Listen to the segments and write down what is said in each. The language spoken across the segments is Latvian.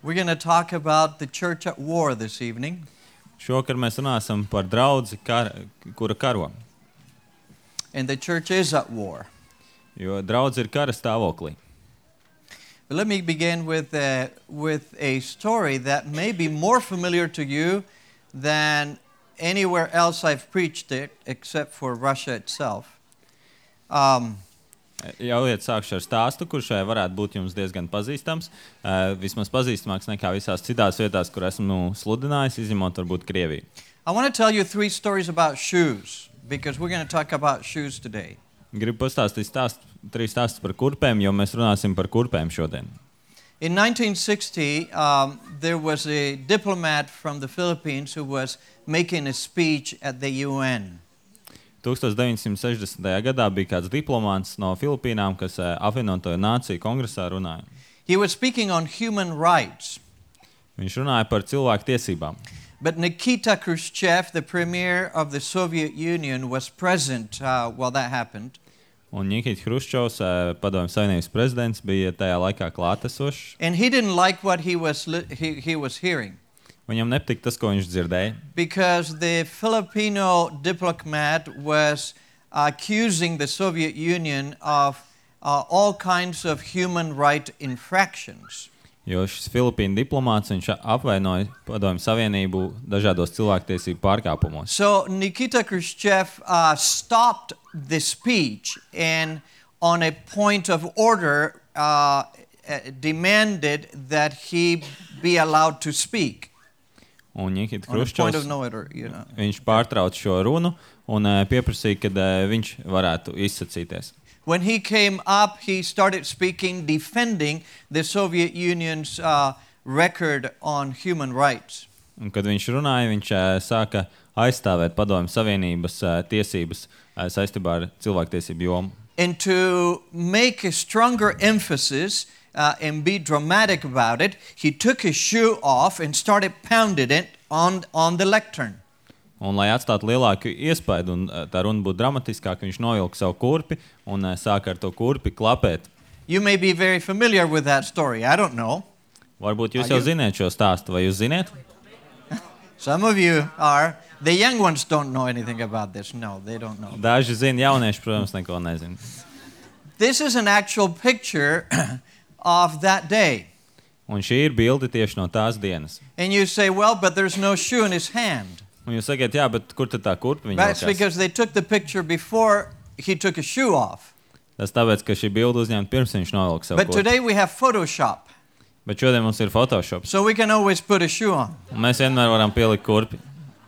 We're going to talk about the church at war this evening. Šovakar mēs runāsim par draudzi, kura karo. And the church is at war. Jo draudze ir kara stāvoklī. But let me begin with a story that may be more familiar to you than anywhere else I've preached it, except for Russia itself. Ļaujiet sākšu ar stāstu, kurš varētu būt jums diezgan pazīstams. Vismaz pazīstamāks nekā visās citās vietās, kur esmu sludinājis, izņemot varbūt Krieviju. I want to tell you 3 stories about shoes, because we're going to talk about shoes today. Gribu pastāstīt 3 stāstus par kurpēm, jo mēs runāsim par kurpēm šodien. In 1960, there was a diplomat from the Philippines who was making a speech at the UN. 1960. gadā bija kāds diplomāts no Filipīnām, kas apvienoto nāciju kongresā runāja. He was speaking on human rights. Viņš runāja par cilvēku tiesībām. But Nikita Khrushchev, the premier of the Soviet Union, was present while that happened. Un Nikita Hruščovs, Padomju Savienības prezidents, bija tajā laikā klātesošs. And he didn't like what he was hearing. Viņam nepatika tas, ko viņš dzirdēja. Because the Filipino diplomat was accusing the Soviet Union of all kinds of human right infractions. Jo šis Filipīnu diplomāts, viņš apvainoja Padomju Savienību dažādos cilvēktiesību pārkāpumos. So Nikita Khrushchev stopped the speech and on a point of order demanded that he be allowed to speak. Un Nikita On a point of Hruščovs, no order, you know. viņš pārtrauc šo runu un pieprasīja, kad viņš varētu izsacīties. When he came up, he started speaking, defending the Soviet Union's record on human rights. Un kad viņš runāja, viņš sāka aizstāvēt Padomju Savienības tiesības saistībā ar cilvēktiesību jomu. And to make a stronger emphasis and be dramatic about it, he took his shoe off and started pounding it on the lectern. Un, lai atstātu lielāku iespaidu un tā runa būtu dramatiskāka, viņš novilka savu kurpi un sāka ar to kurpi klapēt. You may be very familiar with that story. I don't know. Varbūt jūs jau ziniet šo stāstu, vai jūs ziniet? Some of you are. The young ones don't know anything about this. No, they don't know. Daži zina, jaunieši, protams, neko nezina. This is an actual picture of that day. Un šī ir bilde tieši no tās dienas. And you say, well, but there's no shoe in his hand. Un jūs sakiet, jā, bet kur tad tā kurpa viņa That's vilkās? because they took the picture before he took his shoe off. Tas tāpēc, ka šī bilde uzņemta pirms viņš novilka savu But kurpi. today we have Photoshop, Bet šodien mums ir Photoshop. so we can always put a shoe on. Un mēs vienmēr varam pielikt kurpi.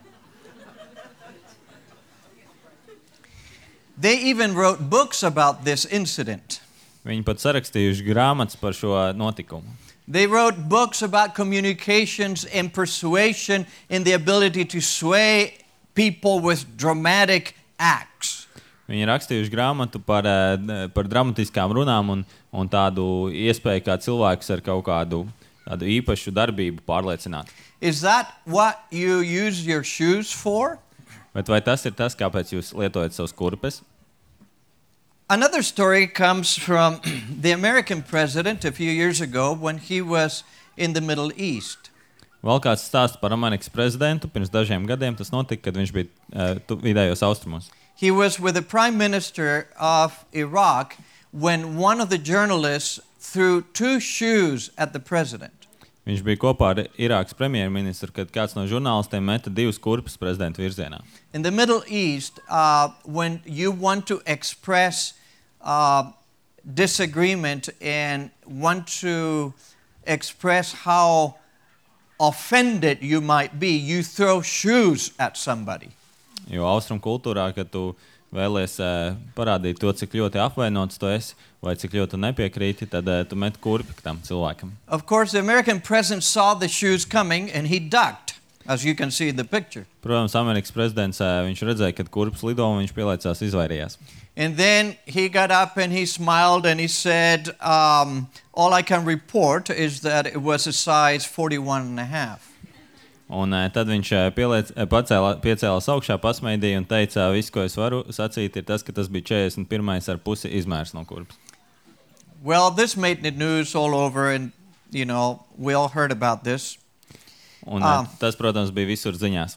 They even wrote books about this incident. Viņi pat sarakstījuši grāmatas par šo notikumu. They wrote books about communications and persuasion and the ability to sway people with dramatic acts. Viņi ir rakstījuši grāmatu par dramatiskām runām un tādu iespēju, kā cilvēks ar kaut kādu tādu īpašu darbību pārliecināt. Is that what you use your shoes for? Bet vai tas ir tas, kāpēc jūs lietojat savus kurpes? Another story comes from the American president a few years ago when he was in the Middle East. Vēl kāds stāsts par Amerikas prezidentu pirms dažiem gadiem. Tas notika, kad viņš bija vidējos austrumos. He was with the prime minister of Iraq when one of the journalists threw 2 shoes at the president. Viņš bija kopā ar Irākas premjerministru, kad kāds no žurnālistiem meta 2 kurpes prezidenta virzienā. In the Middle East, when you want to express disagreement and want to express how offended you might be, you throw shoes at somebody. Jo austrumu kultūrā, kad tu vēlies parādīt to, cik ļoti apvainots tu esi, vai cik ļoti nepiekrīti, tad tu met kurpi tam cilvēkam. Of course, the American president saw the shoes coming and he ducked, as you can see in the picture. Protams, Amerikas prezidents, viņš redzēja, kad kurps lido un viņš pielaicās izvairījās. And then he got up and he smiled and he said, all I can report is that it was a size 41.5. Un tad viņš piecēlās augšā, pasmaidīja un teica, viss, ko es varu sacīt, ir tas, ka tas bija 41,5 izmērs no kurpes. Well, this made the news all over, and You know, we all heard about this. Un tas, protams, bija visur ziņās.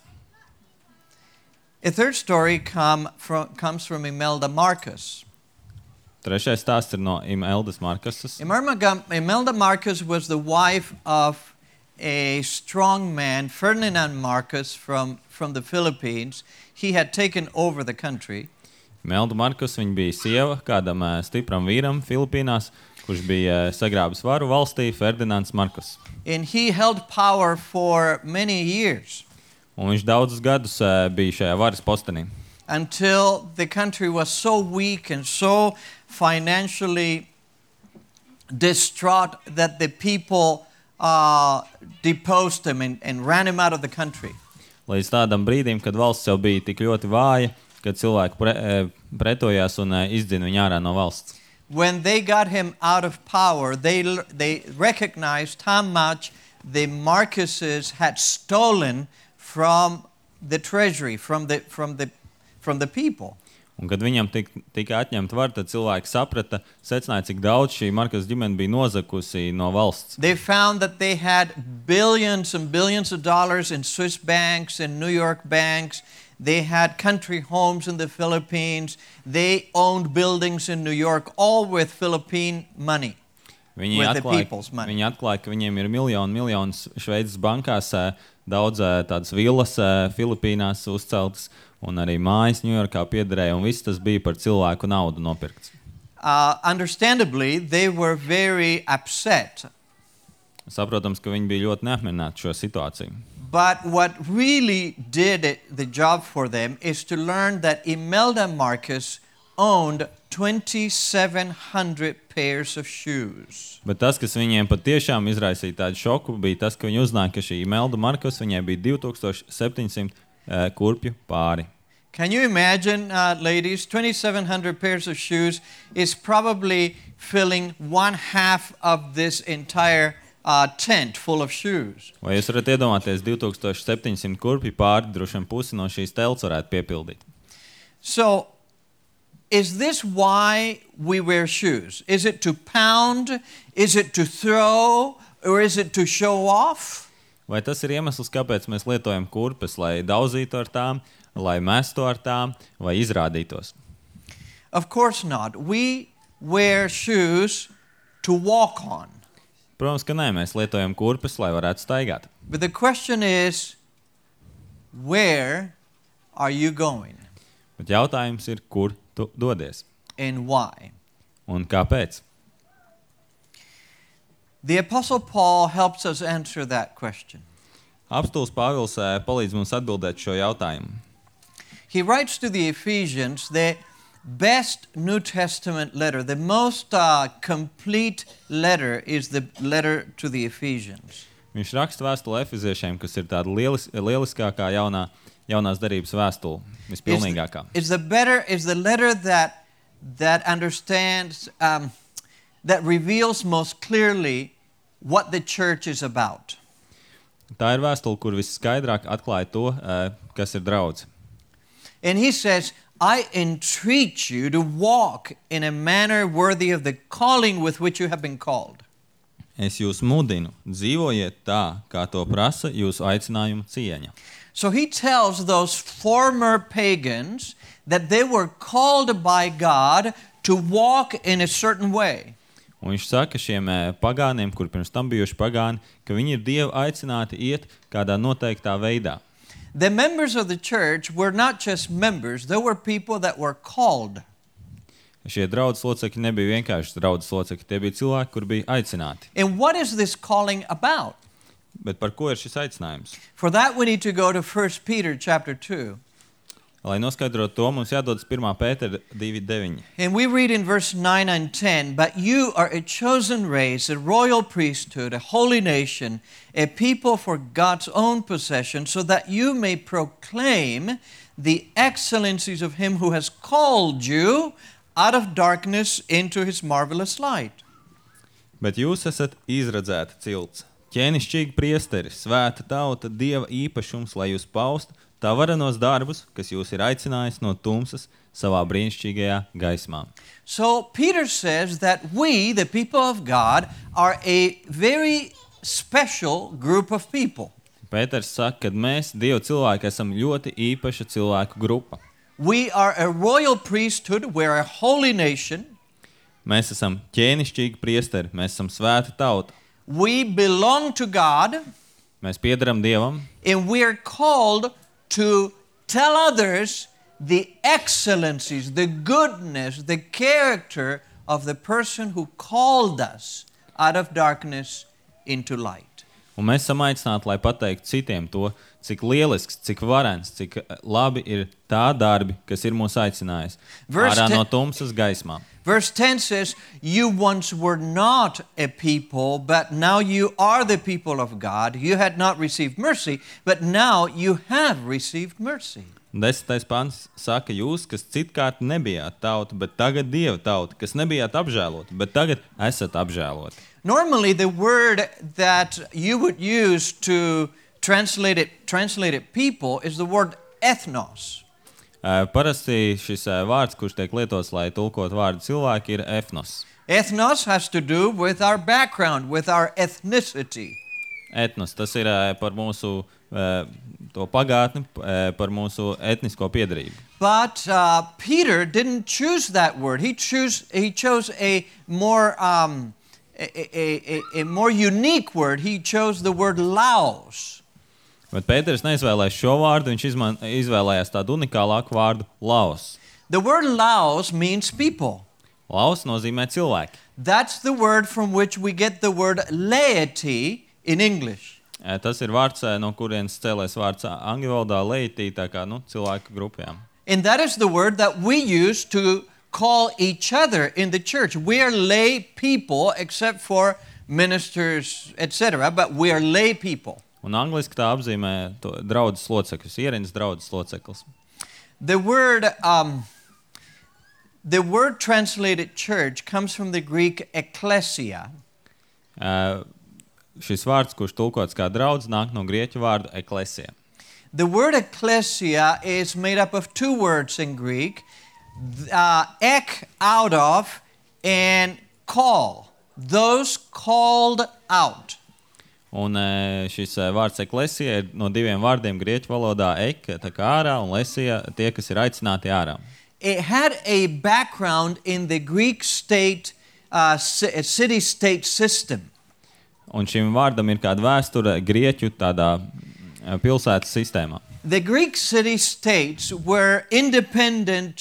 A third story comes from Imelda Marcos. Trešais stāsts ir no Imeldas Markasas. Imelda Marcos was the wife of a strong man, Ferdinand Marcos, from the Philippines. He had taken over the country. Imelda Marcos, viņa bija sieva kādam stipram vīram Filipīnās, kurš bija sagrābis varu valstī, Ferdinands Marcos. And he held power for many years. Un viņš daudzus gadus bija šajā varas postenī. Until the country was so weak and so financially distraught that the people deposed him and ran him out of the country. Līdz tādam brīdim, kad valsts jau bija tik ļoti vāja, kad cilvēki pretojās un izdzina viņu ārā no valsts. When they got him out of power, they recognized how much the Marcoses had stolen from the treasury, from the people. Un kad viņam tika atņemta vara, tad cilvēki secināja, cik daudz šī Marcos ģimene bija nozakusi no valsts. They found that they had billions and billions of dollars in Swiss banks and New York banks. They had country homes in the Philippines. They owned buildings in New York, all with Philippine money. With the people's money. Viņi atklāja, ka viņiem ir miljonus Šveices bankās, daudz tādas villas Filipīnās uzceltas, un arī mājas Ņujorkā piederēja, un viss tas bija par cilvēku naudu nopirkts. Understandably, they were very upset. Saprotams, ka viņi bija ļoti neapmierināti šo situāciju. But what really did the job for them is to learn that Imelda Marcos owned 2,700 pairs of shoes. Bet tas, kas viņiem patiešām izraisīja tādu šoku, bija tas, ka viņi uzzināja, ka šī Imelda Marcos viņai bija 2,700 kurpju pāri. Can you imagine, ladies, 2,700 pairs of shoes is probably filling 1/2 of this entire tent full of shoes. Vai jūs varat iedomāties 2,700 kurpju pāri, droši vien pusi no šīs telts varētu piepildīt? So, is this why we wear shoes? Is it to pound? Is it to throw? Or is it to show off? Vai tas ir iemesls, kāpēc mēs lietojam kurpes, lai daudzītu ar tām, lai mestu ar tām, vai izrādītos? Of course not. We wear shoes to walk on. Protams, ka nē, mēs lietojam kurpes, lai varētu staigāt. But the question is, where are you going? Bet jautājums ir, kur tu dodies? And why? Un kāpēc? The Apostle Paul helps us answer that question. Apostūls Pāvils palīdz mums atbildēt šo jautājumu. He writes to the Ephesians, the best New Testament letter, the most complete letter is the letter to the Ephesians. Viņš raksta vēstuli Efeziešiem, kas ir tāda lieliskākā jaunās darības vēstule, vispilnīgākā. Is the letter that understands, that reveals most clearly what the church is about. Tā ir vēstule, kur visskaidrāk atklāja to, kas ir draudze. And he says, I entreat you to walk in a manner worthy of the calling with which you have been called. Es jūs mudinu, dzīvojiet tā, kā to prasa jūsu aicinājuma cieņa. So he tells those former pagans that they were called by God to walk in a certain way. Un viņš saka šiem pagāniem, kur pirms tam bijuši pagāni, ka viņi ir Dievu aicināti iet kādā noteiktā veidā. The members of the church were not just members, they were people that were called. Šie draudzes locekļi nebija vienkārši draudzes locekļi, tie bija cilvēki, kur bija aicināti. And what is this calling about? Bet par ko ir šis aicinājums? For that we need to go to 1 Peter chapter 2. Lai noskaidrotu to, mums jādodas 1. Pētera 2:9. And we read in verse 9 and 10, but you are a chosen race, a royal priesthood, a holy nation, a people for God's own possession, so that you may proclaim the excellencies of him who has called you out of darkness into his marvelous light. Bet jūs esat izradzēta cilts, ķēnišķīgi priesteri, svēta tauta, Dieva īpašums, lai jūs paustu tā varenos darbus, kas jūs ir aicinājis no tumsas savā brīnišķīgajā gaismā. So Peter says that we, the people of God, are a very special group of people. Pēters saka, ka mēs, Dieva cilvēki, esam ļoti īpaša cilvēku grupa. We are a royal priesthood, we're a holy nation. Mēs esam ķēnišķīgi priesteri, mēs esam svēta tauta. We belong to God. Mēs piederam Dievam. And we are called to tell others the excellencies, the goodness, the character of the person who called us out of darkness into light. Un mēs esam aicināti, lai pateiktu citiem to, cik lielisks, cik varens, cik labi ir tā darbi, kas ir mūs aicinājis ārā no tumsas gaismā. Verse 10 says, you once were not a people, but now you are the people of God. You had not received mercy, but now you have received mercy. 10. pants saka, jūs, kas citkārt nebijāt tauta, bet tagad Dieva tauta, kas nebijāt apžēloti, bet tagad esat apžēloti. Normally, the word that you would use to translate it people is the word ethnos. Parasti šis vārds, kurš tiek lietots, lai tulkot vārdu cilvēki, ir ethnos. Ethnos has to do with our background, with our ethnicity. Etnos, tas ir par mūsu to pagātni, par mūsu etnisko piedarību. But Peter didn't choose that word. He chose a more a more unique word. He chose the word laos. Bet Pēters neizvēlējās šo vārdu, viņš izvēlējās tādu unikālāku vārdu laos. The word laos means people. Laos nozīmē cilvēki. That's the word from which we get the word laity in English. Tas ir vārds, no kurienes cēlēs vārds angļu valodā laity, tā kā cilvēku grupām. And that is the word that we use to call each other in the church. We are lay people except for ministers, etc., but we are lay people. Un angliski tā apzīmē draudzes locekļus, ierindus draudzes locekļus. The word translated church comes from the Greek ekklesia. Šis vārds, kurš tulkots kā draudz, nāk no grieķu vārda ekklesija. The word ekklesia is made up of two words in Greek, ek, out of, and call, those called out. Un šis vārds ekklesija ir no diviem vārdiem grieķu valodā ek, tā kā ārā, un lesija, tie, kas ir aicināti ārā. It had a background in the Greek state, city-state system. Un šim vārdam ir kāda vēsture grieķu tādā pilsētas sistēmā. The Greek city-states were independent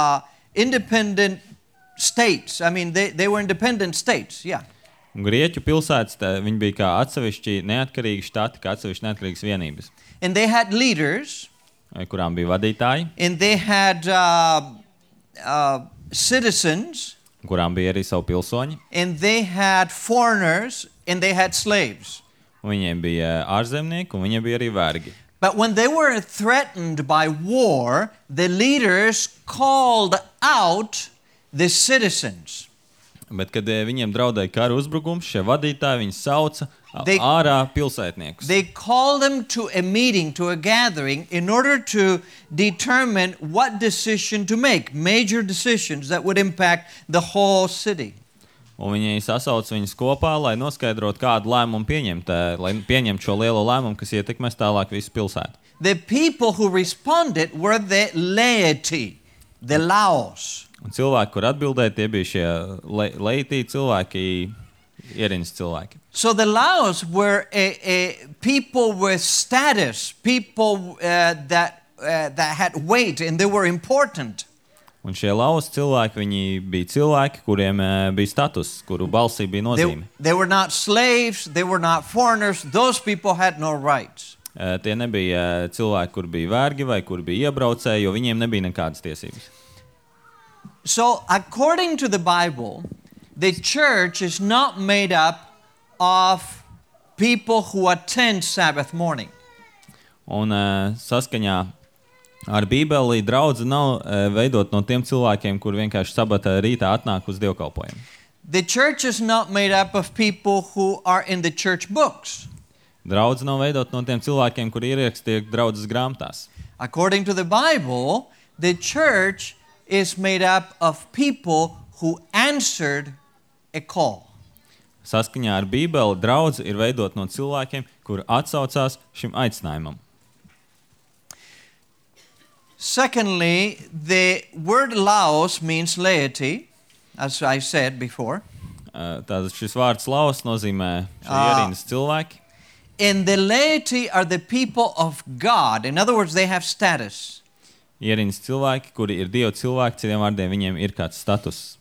states. I mean, they were independent states, yeah. Un grieķu pilsētas, viņi bija kā atsevišķi neatkarīgi štati, kā atsevišķi neatkarīgas vienības. And they had leaders. Kurām bija vadītāji. And they had citizens. Kurām bija arī savu pilsoņi. And they had foreigners, and they had slaves. Un viņiem bija ārzemnieki, un viņiem bija arī vergi. But when they were threatened by war, the leaders called out the citizens. Bet, kad viņiem draudēja kara uzbrukums, šie vadītāji viņus sauca ārā pilsētniekus. They called them to a meeting, to a gathering, in order to determine what decision to make, major decisions that would impact the whole city. Un viņi sasauca viņus kopā, lai noskaidrotu, kādu lēmumu pieņemt, lai pieņemtu šo lielo lēmumu, kas ietekmēs tālāk visu pilsētu. The people who responded were the laity, the laos. Un cilvēki, kur atbildēja, tie bija šie laity cilvēki, ierindus cilvēki. So the laos were a people with status, people that had weight, and they were important. Un šie laos cilvēki, viņi bija cilvēki, kuriem bija status, kuru balsī bija nozīme. They were not slaves, they were not foreigners, those people had no rights. Tie nebija cilvēki, kur bija vergi vai kur bija iebraucēji, jo viņiem nebija nekādas tiesības. So, according to the Bible, the church is not made up of people who attend Sabbath morning. Un saskaņā ar Bībeli draudze nav veidot no tiem cilvēkiem, kur vienkārši sabata rītā atnāk uz dievkalpojumu. The church is not made up of people who are in the church books. Draudze nav veidot no tiem cilvēkiem, kur ierakstīti draudzes grāmatās. According to the Bible, the church is made up of people who answered a call. Saskaņā ar Bībeli draudze ir veidot no cilvēkiem, kuri atsaucās šim aicinājumam. Secondly, the word laos means laity, as I said before. Tātad šis vārds laos nozīmē ierīnas cilvēki. And the laity are the people of God. In other words, they have status. Ierīnas cilvēki, kuri ir Dieva cilvēki, citiem vārdiem viņiem ir kāds status.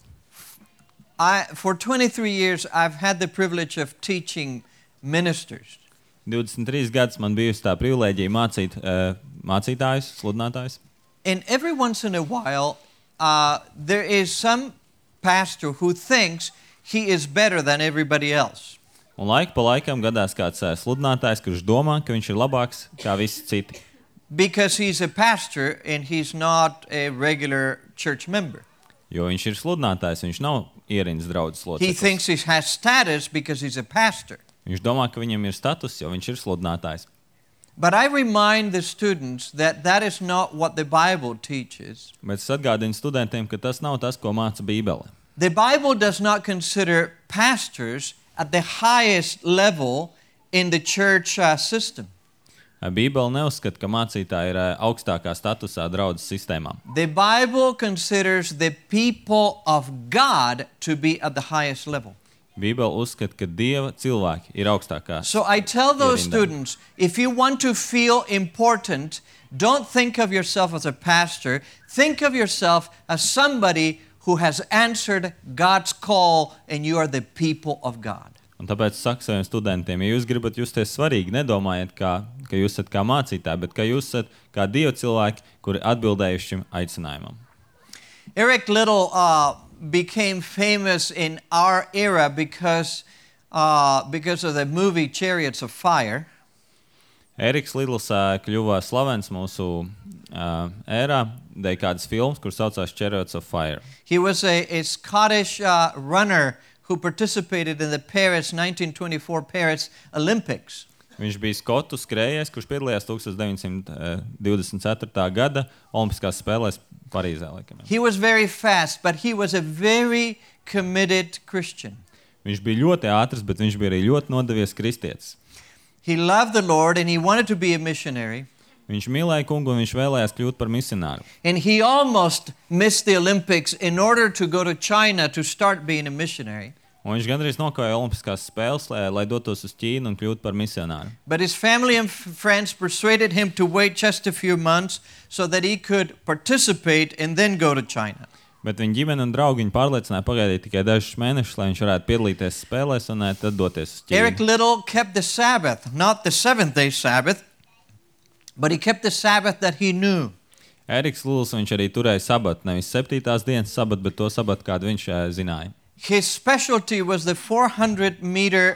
For 23 years, I've had the privilege of teaching ministers. 23 gadus man bijusi tā privilēģija mācīt mācītājus, sludinātājus. And every once in a while, there is some pastor who thinks he is better than everybody else. Un laiku pa laikam gadās kāds sludinātājs, kurš domā, ka viņš ir labāks kā visi citi. Because he's a pastor and he's not a regular church member. Jo viņš ir sludinātājs, viņš nav ierīnas draudzes He loceklis. thinks he has status because he's a pastor. Viņš domā, ka viņam ir status, jo viņš ir sludinātājs. But I remind the students that that is not what the Bible teaches. Bet es atgādinu studentiem, ka tas nav tas, ko māca Bībele. The Bible does not consider pastors at the highest level in the church system. Bībele neuzskata, ka mācītāji ir augstākā statusā draudzes sistēmā. The Bible considers the people of God to be at the highest level. Bībele uzskata, ka Dieva cilvēki ir augstākā. So I tell those Ievindā. students, if you want to feel important, don't think of yourself as a pastor. Think of yourself as somebody who has answered God's call and you are the people of God. Un tāpēc saku saviem studentiem, ja jūs gribat justies svarīgi, nedomājiet, ka jūs esat kā mācītāji, bet ka jūs esat kā Dieva cilvēki, kuri atbildējuši šim aicinājumam. Eric Liddell became famous in our era because of the movie Chariots of Fire. Eriks Lidls kļuva slavens mūsu ērā, dēļ kādas filmas, kuras saucās Chariots of Fire. He was a Scottish runner who participated in the Paris 1924 Paris Olympics. Viņš bija skotu skrējējs, kurš piedalījās 1924. gada Olimpiskās spēlēs Parīzē. He was very fast, but he was a very committed Christian. Viņš bija ļoti ātrs, bet viņš bija arī ļoti nodevies kristietis. He loved the Lord and he wanted to be a missionary. Viņš mīlēja kungu un viņš vēlējās kļūt par misionāru. And he almost missed the Olympics in order to go to China to start being a missionary. Un viņš gandrīz nokavēja Olimpiskās spēles, lai dotos uz Ķīnu un kļūtu par misionāru. But his family and friends persuaded him to wait just a few months so that he could participate and then go to China. Bet viņa ģimene un draugi viņu pārliecināja pagaidīt tikai dažus mēnešus, lai viņš varētu piedalīties spēlēs un tad doties uz Eric Ķīnu. Liddell kept the Sabbath, not the seventh-day Sabbath, but he kept the Sabbath that he knew. Eriks Lidls, viņš arī turēja sabatu, nevis 7. dienas sabatu, bet to sabatu, kādu viņš zināja. His specialty was the 400-meter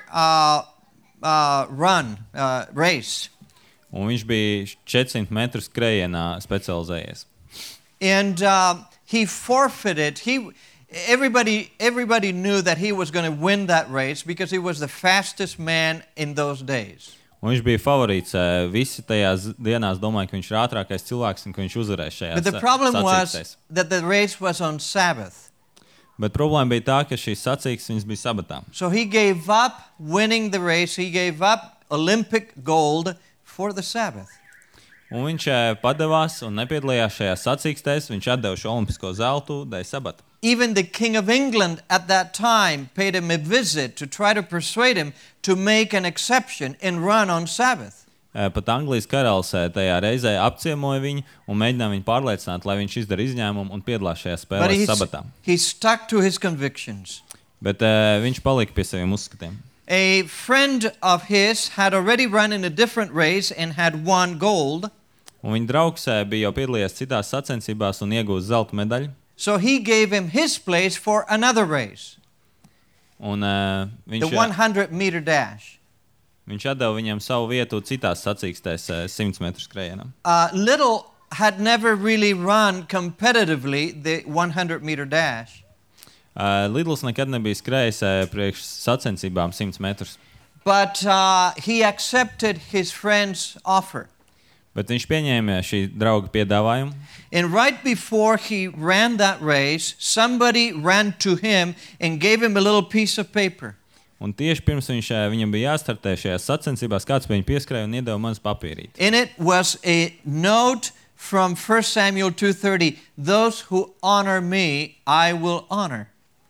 race. Un viņš bija 400 metru skrējienā specializējies. And he forfeited. Everybody knew that he was going to win that race because he was the fastest man in those days. Un viņš bija favorīts. Visi tajās dienās domāja, ka viņš ir ātrākais cilvēks un ka viņš uzvarēs šajā But the problem was sacīkstēs. that the race was on Sabbath. Bet problēma bija tā, ka šīs sacīkstes bija sabatā. So he gave up winning the race. He gave up Olympic gold for the Sabbath. Un viņš padevās un nepiedalījās šajā sacīkstēs. Viņš atdeva šo olimpisko zeltu dēļ sabata. Even the King of England at that time paid him a visit to try to persuade him to make an exception and run on Sabbath. Pat Anglijas karalis tajā reizē apciemoja viņu un mēģināja viņu pārliecināt, lai viņš izdara izņēmumu un piedalās šajā But spēlē sabatā. he stuck to his convictions. Bet viņš palika pie saviem uzskatiem. A friend of his had already run in a different race and had won gold. Un viņa draugs bija jau piedalījies citās sacensībās un iegūst zelta medaļu. So he gave him his place for another race, Un the viņš 100-meter dash. atdeva viņam savu vietu citās sacīkstēs 100 metru skrējienam. Liddell had never really run competitively the 100-meter dash. Lidls nekad nebija skrējis priekš sacensībām 100 metrus. But he accepted his friend's offer. Bet viņš pieņēma šī drauga piedāvājumu. And right before he ran that race, somebody ran to him and gave him a little piece of paper. Un tieši pirms viņam bija jāstartē šajās sacensībās, kāds pie viņa pieskrēja un iedeva mazu papīrīti. In it was a note from 1 Samuel 2:30, those who honor me, I will honor.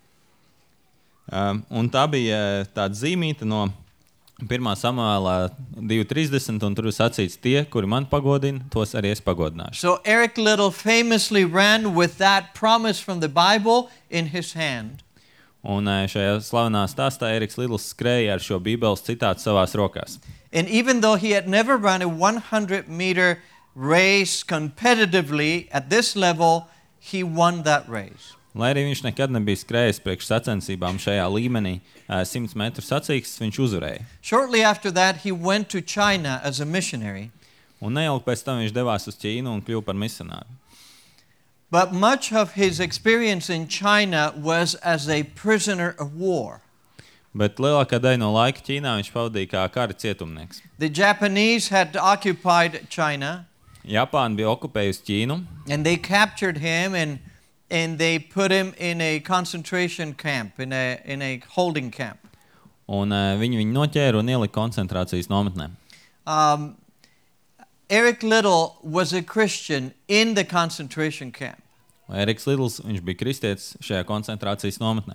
Un tā bija tāda zīmīta no 1. Samuēla 2:30, un tur ir sacīts, tie, kuri man pagodina, tos arī es pagodināšu. So Eric Liddell famously ran with that promise from the Bible in his hand. Un šajā slavenā stāstā Eriks Lidls skrēja ar šo Bībeles citātu savās rokās. And even though he had never run a 100-meter race competitively at this level, he won that race. Lai arī viņš nekad nebija skrējis priekš sacensībām šajā līmenī, 100 metru sacīkstes viņš uzvarēja. Shortly after that, he went to China as a missionary. Un neilgi pēc tam viņš devās uz Ķīnu un kļuva par misionāru. But much of his experience in China was as a prisoner of war. Bet lielākā daļa no laika Ķīnā viņš pavadīja kā kara cietumnieks. The Japanese had occupied China. Japāna bija okupējusi Ķīnu. And they captured him and they put him in a concentration camp, in a holding camp. Un viņu noķēra un ielika koncentrācijas nometnē. Eric Liddell was a Christian in the concentration camp. Eriks Lidls, viņš bija kristietis šajā koncentrācijas nometnē.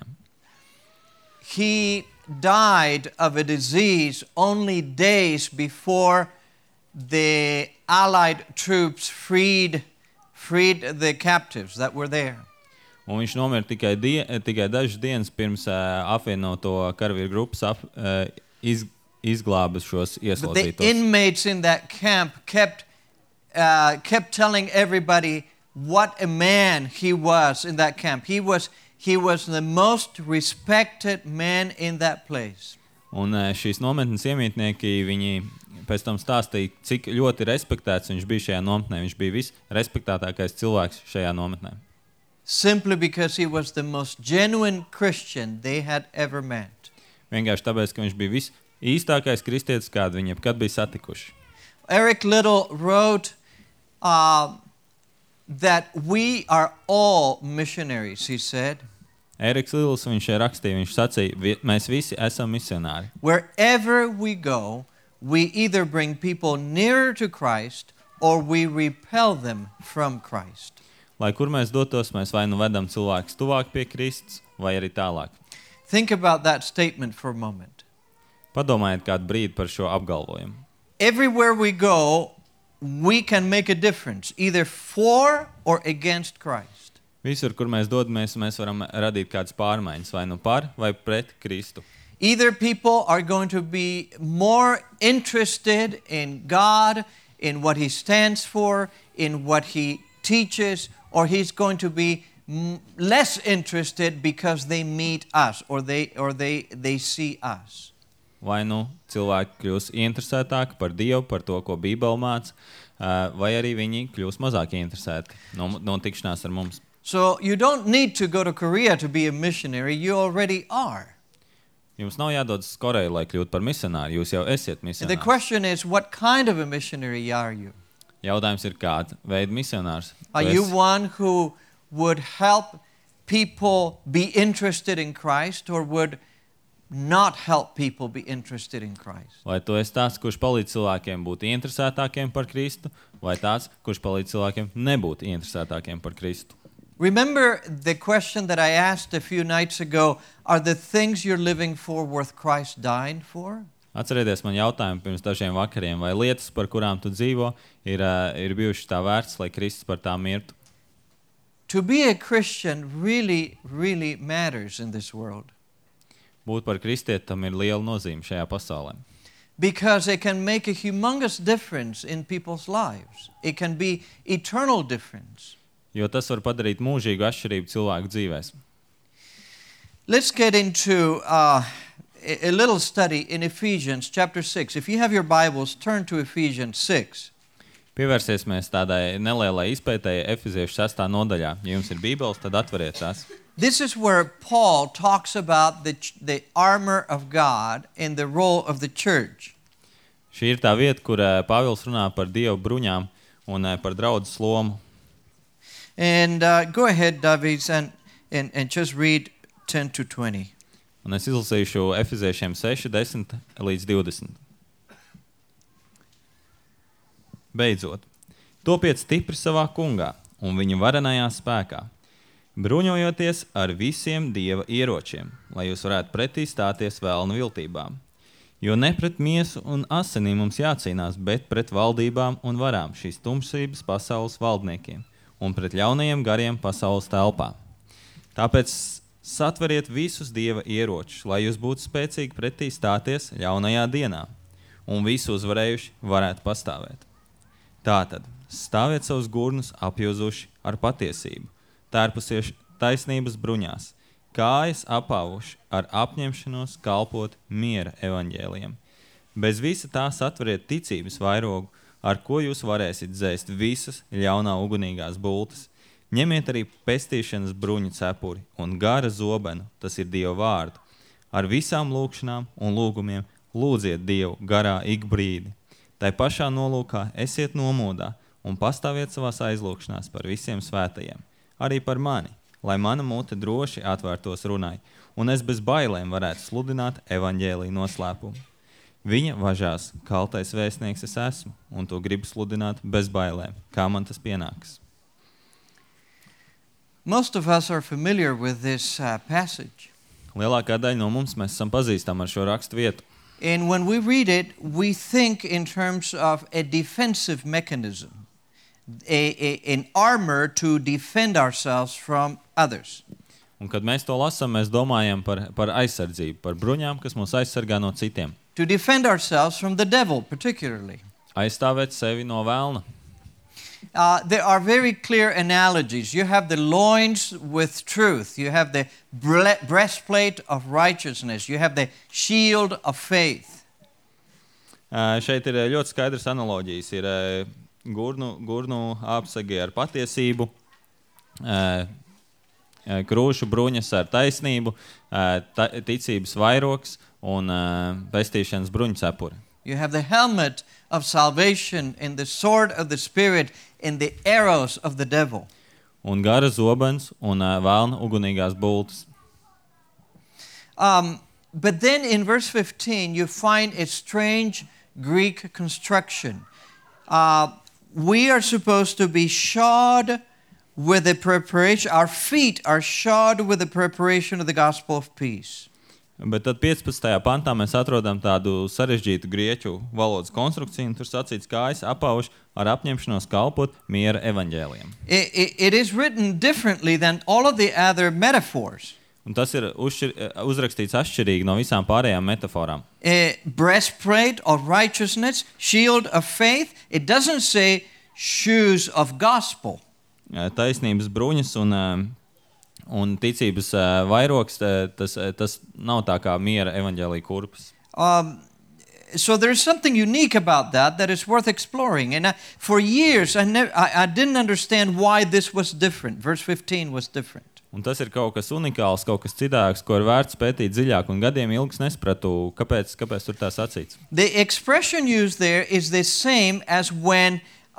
He died of a disease only days before the Allied troops freed the captives that were there. Un viņš nomira tikai dažas dienas pirms apvienoto karavīru grupas izglāba šos But the ieslodzītos. inmates in that camp kept telling everybody what a man he was in that camp. He was the most respected man in that place. Un šīs nometnes iemītnieki, viņi pēc tam stāstīja, cik ļoti respektēts viņš bija šajā nometnē. Viņš bija visrespektētākais cilvēks šajā nometnē. Simply because he was the most genuine Christian they had ever met. Vienkārši tāpēc, ka viņš bija visīstākais kristietis, kādu viņi jebkad bija satikuši. Eric Liddell wrote that we are all missionaries, he said. Eriks Lidls, viņš rakstīja, viņš sacīja, mēs visi esam misionāri. Wherever we go, we either bring people nearer to Christ or we repel them from Christ. Lai kur mēs dotos, mēs vai nu vedam cilvēkus tuvāk pie Kristus, vai arī tālāk. Think about that statement for a moment. Padomājiet kādu brīdi par šo apgalvojumu. Everywhere we go, we can make a difference, either for or against Christ. Visur, kur mēs dodamies, mēs varam radīt kādas pārmaiņas, vai nu par, vai pret Kristu. Either people are going to be more interested in God, in what He stands for, in what He teaches, or He's going to be less interested because they meet us or they see us. Vai nu cilvēki kļūs interesētāki par Dievu, par to, ko Bībele māca, vai arī viņi kļūs mazāk interesēti no tikšanās ar mums. So you don't need to go to Korea to be a missionary, you already are. Jums nav jādodas uz Koreju, lai kļūtu par misionāru, jūs jau esiet And the misionārs. question is, what kind of a missionary are you? Jautājums ir, kāda veida misionārs? Are you one who would help people be interested in Christ or would not help people be interested in Christ? Vai tu esi tāds, kurš palīdz cilvēkiem būt interesētākiem par Kristu, vai tāds, kurš palīdz cilvēkiem nebūt interesētākiem par Kristu? Remember the question that I asked a few nights ago, are the things you're living for worth Christ dying for? Atcerieties man jautājumu pirms dažiem vakariem, vai lietas, par kurām tu dzīvo, ir bijušas tā vērts, lai Kristus par tām mirtu? To be a Christian really, really matters in this world. Būt par kristietam ir liela nozīme šajā pasaulē. Because it can make a humongous difference in people's lives. It can be eternal difference. Jo tas var padarīt mūžīgu atšķirību cilvēku dzīvēs. Let's get into a little study in Ephesians chapter 6. If you have your Bibles, turn to Ephesians 6. Pievērsīsimies tādai nelielai izpētēji Efeziešu 6. nodaļā. Ja jums ir Bībeles, tad atveriet tās. This is where Paul talks about the armor of God and the role of the church. Šī ir tā vieta, kur Pāvils runā par Dieva bruņām un par draudzes lomu. And go ahead, David, and just read 10 to 20. Un es izlasīšu Efeziešiem 6, 10 līdz 20. Beidzot, topiet stipri savā kungā un viņa varenajā spēkā, bruņojoties ar visiem Dieva ieročiem, lai jūs varētu pretī stāties vēlna viltībām. Jo ne pret miesu un asinīm mums jācīnās, bet pret valdībām un varām šīs tumsības pasaules valdniekiem un pret ļaunajiem gariem pasaules telpā. Tāpēc satveriet visus Dieva ieročus, lai jūs būtu spēcīgi pretī stāties ļaunajā dienā un visu uzvarējuši varētu pastāvēt. Tātad stāviet savus gurnus apjūzuši ar patiesību, tērpusies taisnības bruņās, kājas apāvuši ar apņemšanos kalpot miera evaņģēlijam. Bez visa tā satveriet ticības vairogu, ar ko jūs varēsiet dzēst visas ļaunā ugunīgās bultas. Ņemiet arī pestīšanas bruņu cepuri un gara zobenu, tas ir Dieva vārdu. Ar visām lūkšanām un lūgumiem lūdziet Dievu garā ik brīdi. Tai pašā nolūkā esiet nomodā un pastāviet savās aizlūkšanās par visiem svētajiem, arī par mani, lai mana mute droši atvērtos runai, un es bez bailēm varētu sludināt evaņģēliju noslēpumu. Viņa važās kaltais vēstnieks es esmu, un to gribu sludināt bez bailēm, kā man tas pienāks. Most of us are familiar with this passage. Lielākā daļa no mums mēs esam pazīstami ar šo rakstu vietu. And when we read it, we think in terms of a defensive mechanism, an armor to defend ourselves from others. Un kad mēs to lasām, mēs domājam par aizsardzību, par bruņām, kas mūs aizsargā no citiem. To defend ourselves from the devil, particularly. Aizstāvēt sevi no vēlna. There are very clear analogies. You have the loins with truth. You have the breastplate of righteousness. You have the shield of faith. Šeit ir ļoti skaidrs analoģijas. Ir gurnu apsegi ar patiesību, krūšu bruņas ar taisnību, ticības vairogs un pestīšanas bruņu cepuri. You have the helmet of salvation and the sword of the Spirit and the arrows of the devil. Un gara zobens un vēlna ugunīgās bultas. But then in verse 15 you find a strange Greek construction. We are supposed to be shod with the preparation, our feet are shod with the preparation of the gospel of peace. Bet tad 15. pantā mēs atrodam tādu sarežģītu grieķu valodas konstrukciju, un tur sacīts kājas apauši ar apņemšanos kalpot miera evaņģēlijam. It is written differently than all of the other metaphors. Un tas ir uzrakstīts atšķirīgi no visām pārējām metaforām. Breastplate of righteousness, shield of faith. It doesn't say shoes of gospel. Taisnības bruņas un ticības vairogs, tas nav tā kā miera evaņģēlija kurpes. So there's something unique about that is worth exploring. And for years I didn't understand why this was different. Verse 15 was different. Un tas ir kaut kas unikāls, kaut kas citāks, ko ir vērts pētīt dziļāk, un gadiem ilgs nespratu, kāpēc tur tā sacīts. The expression used there is the same as when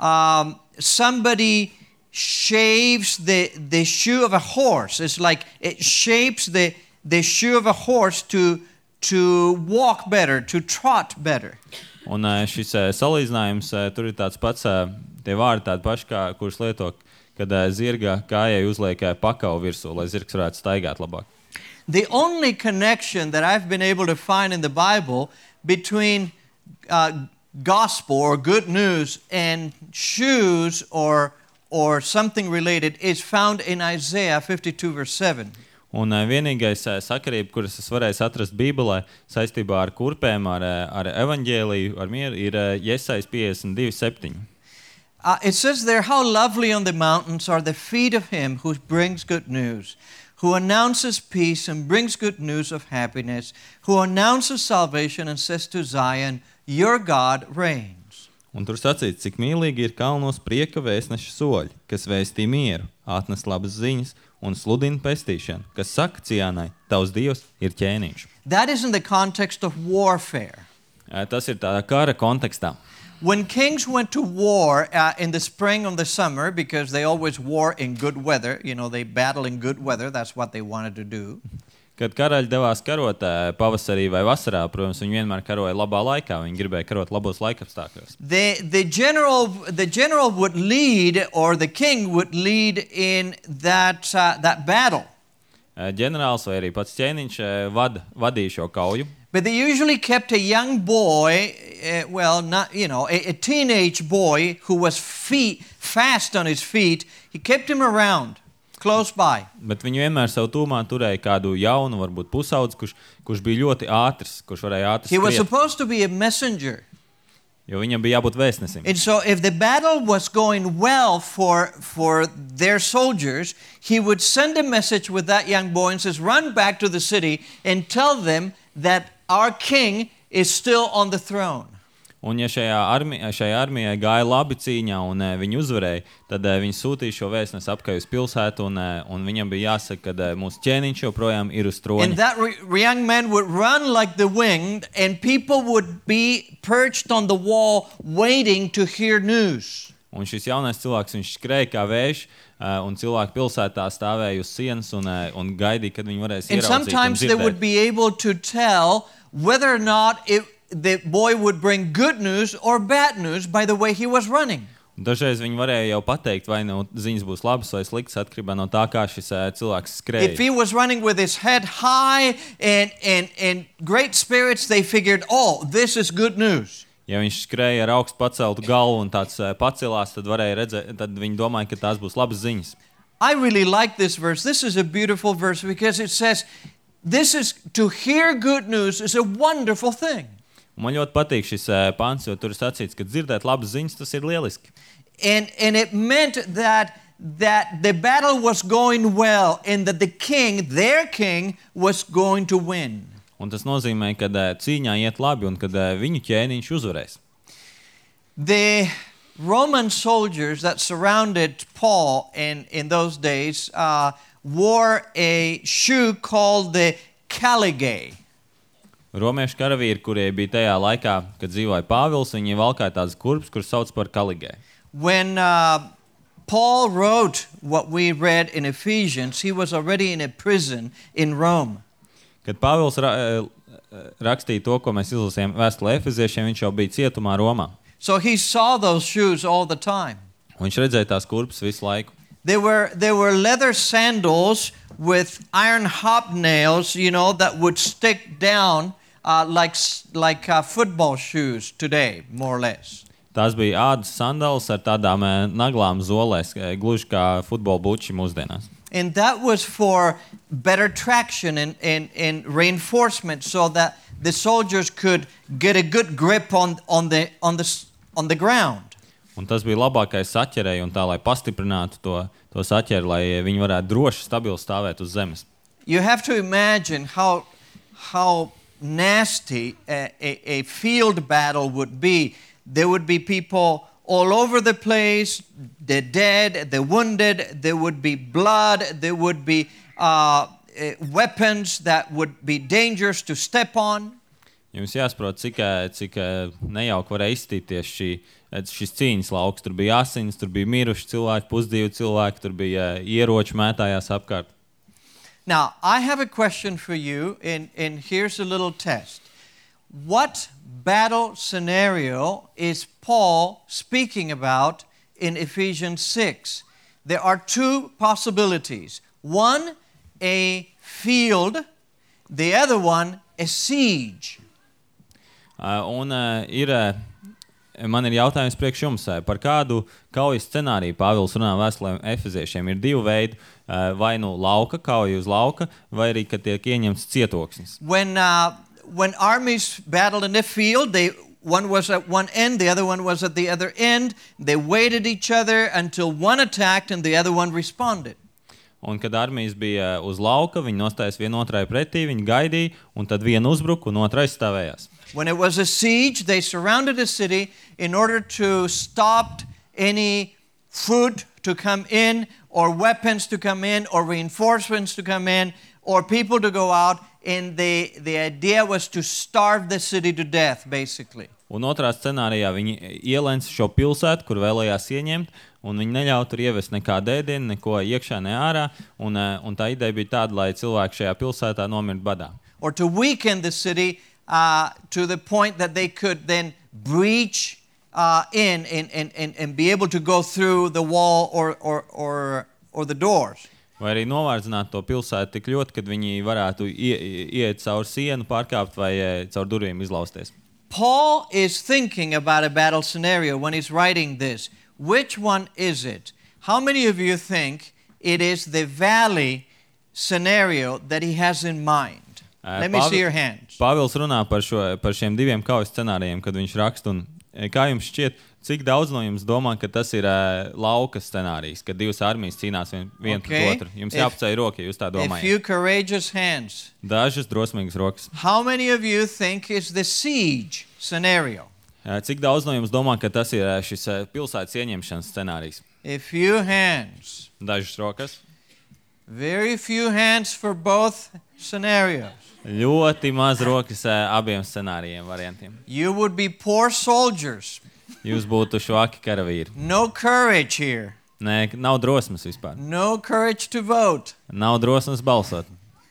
somebody shaves the shoe of a horse. It's like it shapes the shoe of a horse to walk better, to trot better. Un šis salīdzinājums, tur ir tāds pats, tie vārdi tādi paši, kurus lieto, kad zirga kājai uzliek pakavu virsū, lai zirgs varētu staigāt labāk. The only connection that I've been able to find in the Bible between gospel or good news and shoes or something related is found in Isaiah 52 verse 7. Un vienīgais sakarība, kuras es varēju atrast Bībelē saistībā ar kurpēm, ar evaņģēliju, ar mieru, ir Jesais 52:7. It says there, how lovely on the mountains are the feet of him who brings good news, who announces peace and brings good news of happiness, who announces salvation and says to Zion, your God reigns. Un tur sacīts, cik mīlīgi ir kalnos prieka vēstneša soļi, kas vēstī mieru, atnes labas ziņas un sludina pestīšanu, kas saka Ciānai, tavs Dievs ir ķēniņš. That is in the context of warfare. Tas ir tādā kara kontekstā. When kings went to war in the spring or the summer, because they always war in good weather, they battle in good weather, that's what they wanted to do. Kad karaļi devās karot pavasarī vai vasarā, protams, viņi vienmēr karoja labā laikā, viņi gribēja karot labos laikapstākļos. The general would lead, or the king would lead in that battle. Ģenerālis vai arī pats ķēniņš vadīja šo kauju. But they usually kept a young boy, a teenage boy who was fast on his feet. He kept him around, close by. Bet viņi vienmēr savu tūmā turēja kādu jaunu, varbūt pusaudzi, kurš bija ļoti ātrs, kurš varēja ātri He was skriet, supposed to be a messenger. jo viņam bija jābūt vēstnesim. And so if the battle was going well for their soldiers, he would send a message with that young boy and says, run back to the city and tell them that our king is still on the throne. Un ja šai armijai gāja labi cīņā un viņi uzvarēja, tad viņi sūtīja šo vēstnesi apkārt uz pilsētu un viņam bija jāsaka, ka mūsu ķēniņš joprojām ir uz And troņa. that young man would run like the wind, and people would be perched on the wall waiting to hear news. Un šis jaunais cilvēks, viņš skrēja kā vējš, un cilvēki pilsētā stāvēja uz sienas un gaidīja, kad viņi varēs And ieraudzīt un sometimes they would dzirdēt. be able to tell whether or not the boy would bring good news or bad news by the way he was running. Un dažreiz viņi varēja jau pateikt, vai ziņas būs labas vai sliktas, atkarībā no tā, kā šis cilvēks skrēja. If he was running with his head high and great spirits, they figured, oh, this is good news. Ja viņš skrēja ar augstu paceltu galvu un tāds pacelās, tad varēja redzēt, tad viņi domāja, ka tās būs labas ziņas. I really like this verse. This is a beautiful verse because it says, to hear good news is a wonderful thing. Un man ļoti patīk šis pants, jo tur ir sacīts, ka dzirdēt labas ziņas, tas ir lieliski. And it meant that the battle was going well and that their king, was going to win. Un tas nozīmē, ka cīņā iet labi un kad viņu ķēniņš uzvarēs. The Roman soldiers that surrounded Paul in those days wore a shoe called the caligae. Romiešu karavīri, kurie bija tajā laikā, kad dzīvoja Pāvils, viņi valkāja tādas kurpes, kuras sauc par kaligē. When Paul wrote what we read in Ephesians, he was already in a prison in Rome. Kad Pāvils rakstīja to, ko mēs izlasījām vēstulē Efeziešiem, viņš jau bija cietumā Romā. So he saw those shoes all the time. Un viņš redzēja tās kurpes visu laiku. They were leather sandals with iron hobnails, that would stick down like football shoes today, more or less. Tās bija ādas sandāls ar tādām naglām zolēs, gluži kā futbola buči mūsdienās. And that was for better traction and reinforcement so that the soldiers could get a good grip on the ground. Un tas bija labākais saķerēji un tā, lai pastiprinātu to saķeri, lai viņi varētu droši, stabili stāvēt uz zemes. You have to imagine how nasty a field battle would be. There would be people all over the place, the dead, the wounded, there would be blood, there would be weapons that would be dangerous to step on. Jums jāsaprot, cik nejauki varēja izstīties šis cīņas lauks. Tur bija asinis, tur bija miruši cilvēki, pusdīvi cilvēki, tur bija ieroči mētājās apkārt. Now, I have a question for you, and here's a little test. What battle scenario is Paul speaking about in Ephesians 6? There are two possibilities. One, a field. The other one, a siege. Man ir jautājums priekš jums, par kādu kaujas scenāriju Pāvils runā vēstulē Efeziešiem. Ir divi veidi, vai lauka, kauja uz lauka, vai arī, kad tiek ieņemts cietoksnis. When armies battled in the field, one was at one end, the other one was at the other end. They waited each other until one attacked and the other one responded. Un kad armijas bija uz lauka, viņi nostājās vienotrai pretī, viņi gaidīja, un tad viena uzbruka un otra aizstāvējās. When it was a siege, they surrounded the city in order to stop any food to come in or weapons to come in or reinforcements to come in or people to go out. and the idea was to starve the city to death, basically. Un otrā scenārijā viņi ielēns šo pilsētu, kur vēlējās ieņemt, un viņi neļauj tur ievest nekādu ēdienu, neko iekšā, ne ārā. Un tā ideja bija tāda, lai cilvēki šajā pilsētā nomirtu badā. Or to weaken the city to the point that they could then breach in and be able to go through the wall or the doors. Vai arī novārdzināt to pilsētu tik ļoti, kad viņi varētu iet caur sienu, pārkāpt vai caur durvīm izlausties. Paul is thinking about a battle scenario when he's writing this. Which one is it? How many of you think it is the valley scenario that he has in mind? Let me see your hands. Pāvils runā par šiem diviem kaujas scenārijiem, kad viņš raksta, un kā jums šķiet, cik daudz no jums domā, ka tas ir lauka scenārijs, kad divas armijas cīnās viena pret otru? Jums jāapceļ roka, ja jūs tā domājat. A few courageous hands. Dažas drosmīgas rokas. How many of you think it's the siege scenario? Cik daudz no jums domā, ka tas ir šis pilsētas ieņemšanas scenārijs? A few hands. Dažas rokas. Very few hands for both scenarios. Ļoti maz rokas abiem scenārijiem variantiem. You would be poor soldiers. Jūs būtu švaki karavīri. No courage here. Nē, nav drosmes vispār. No courage to vote. Nav drosmes balsot.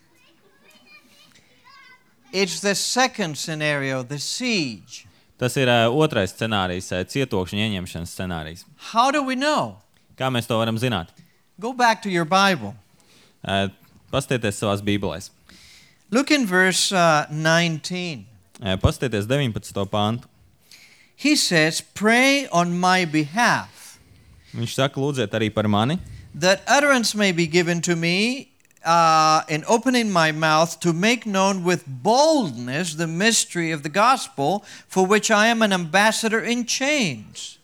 It's the second scenario, the siege. Tas ir otrais scenārijs, cietokšņa ieņemšanas scenārijs. How do we know? Kā mēs to varam zināt? Go back to your Bible. Pastieties savās bībelēs. Look in verse 19. Pastieties 19. pāntu. He says, pray on my behalf. Viņš saka, lūdziet arī par mani. That utterance may be given to me in opening my mouth to make known with boldness the mystery of the gospel for which I am an ambassador in chains.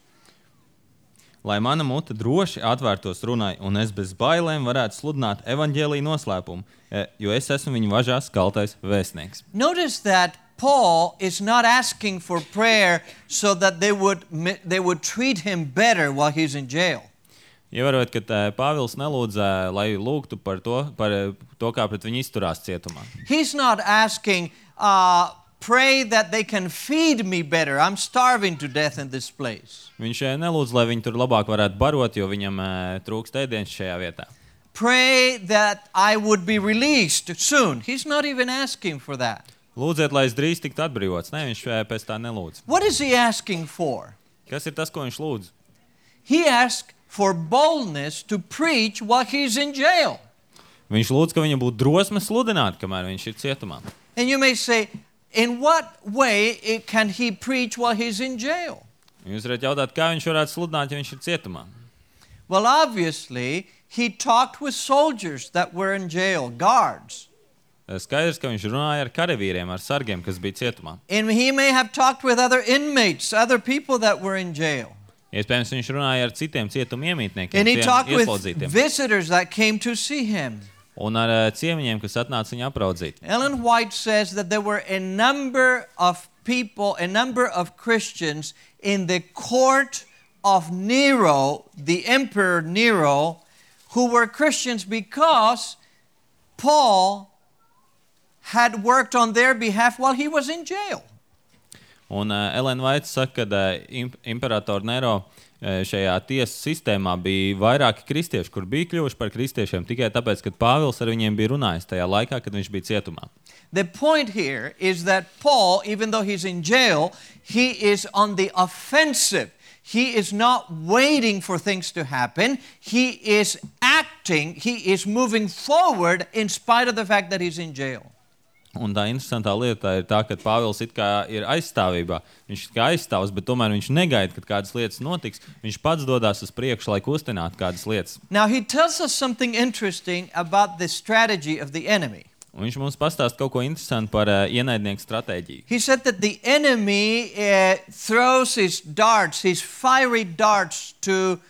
Lai mana mute droši atvērtos runai un es bez bailēm varētu sludināt evaņģēlija noslēpumu, jo es esmu viņa važās kaltais vēstnieks. Notice that Paul is not asking for prayer so that they would treat him better while he's in jail. Ievērojot, ka Pāvils nelūdza, lai lūgtu par to, kā pret viņu izturās cietumā. He's not asking, pray that they can feed me better. I'm starving to death in this place. Viņš nelūdz, lai viņi tur labāk varētu barot, jo viņam trūkst ēdienas šajā vietā. Pray that I would be released soon. He's not even asking for that. Lūdziet, lai es drīz tiktu atbrīvots. Ne, viņš pēc tā nelūdz. What is he asking for? Kas ir tas, ko viņš lūdz? He asks for boldness to preach while he's in jail. Viņš lūdz, ka viņam būtu drosme sludināt, kamēr viņš ir cietumā. And you may say, in what way can he preach while he's in jail? Jūs varat jautāt, kā viņš varētu sludināt, ja viņš ir cietumā? Well, obviously, he talked with soldiers that were in jail, guards. Skaidrs, ka viņš runāja ar karavīriem, ar sargiem, kas bija cietumā. And he may have talked with other inmates, other people that were in jail. Iespējams, viņš runāja ar citiem cietuma iemītniekiem, And he talked with ieslodzītiem. visitors that came to see him. Un ar ciemiņiem, kas atnāca viņu apraudzīt. Ellen White says that there were a number of people, a number of Christians in the court of Nero, the Emperor Nero, who were Christians because Paul had worked on their behalf while he was in jail. Un Ellen White saka, ka imperatora Nero šajā tiesas sistēmā bija vairāki kristieši, kur bija kļuvuši par kristiešiem tikai tāpēc, ka Pāvils ar viņiem bija runājis tajā laikā, kad viņš bija cietumā. The point here is that Paul, even though he's in jail, he is on the offensive. He is not waiting for things to happen. He is acting, he is moving forward in spite of the fact that he's in jail. Un tā interesantā lieta ir tā, ka Pāvils it kā ir aizstāvībā. Viņš kā aizstāvs, bet tomēr viņš negaida, kad kādas lietas notiks. Viņš pats dodās uz priekšu, lai kustinātu kādas lietas. Now he tells us something interesting about the strategy of the enemy. Un viņš mums pastāst kaut ko interesantu par ienaidnieku stratēģiju. He said that the enemy throws his darts, his fiery darts to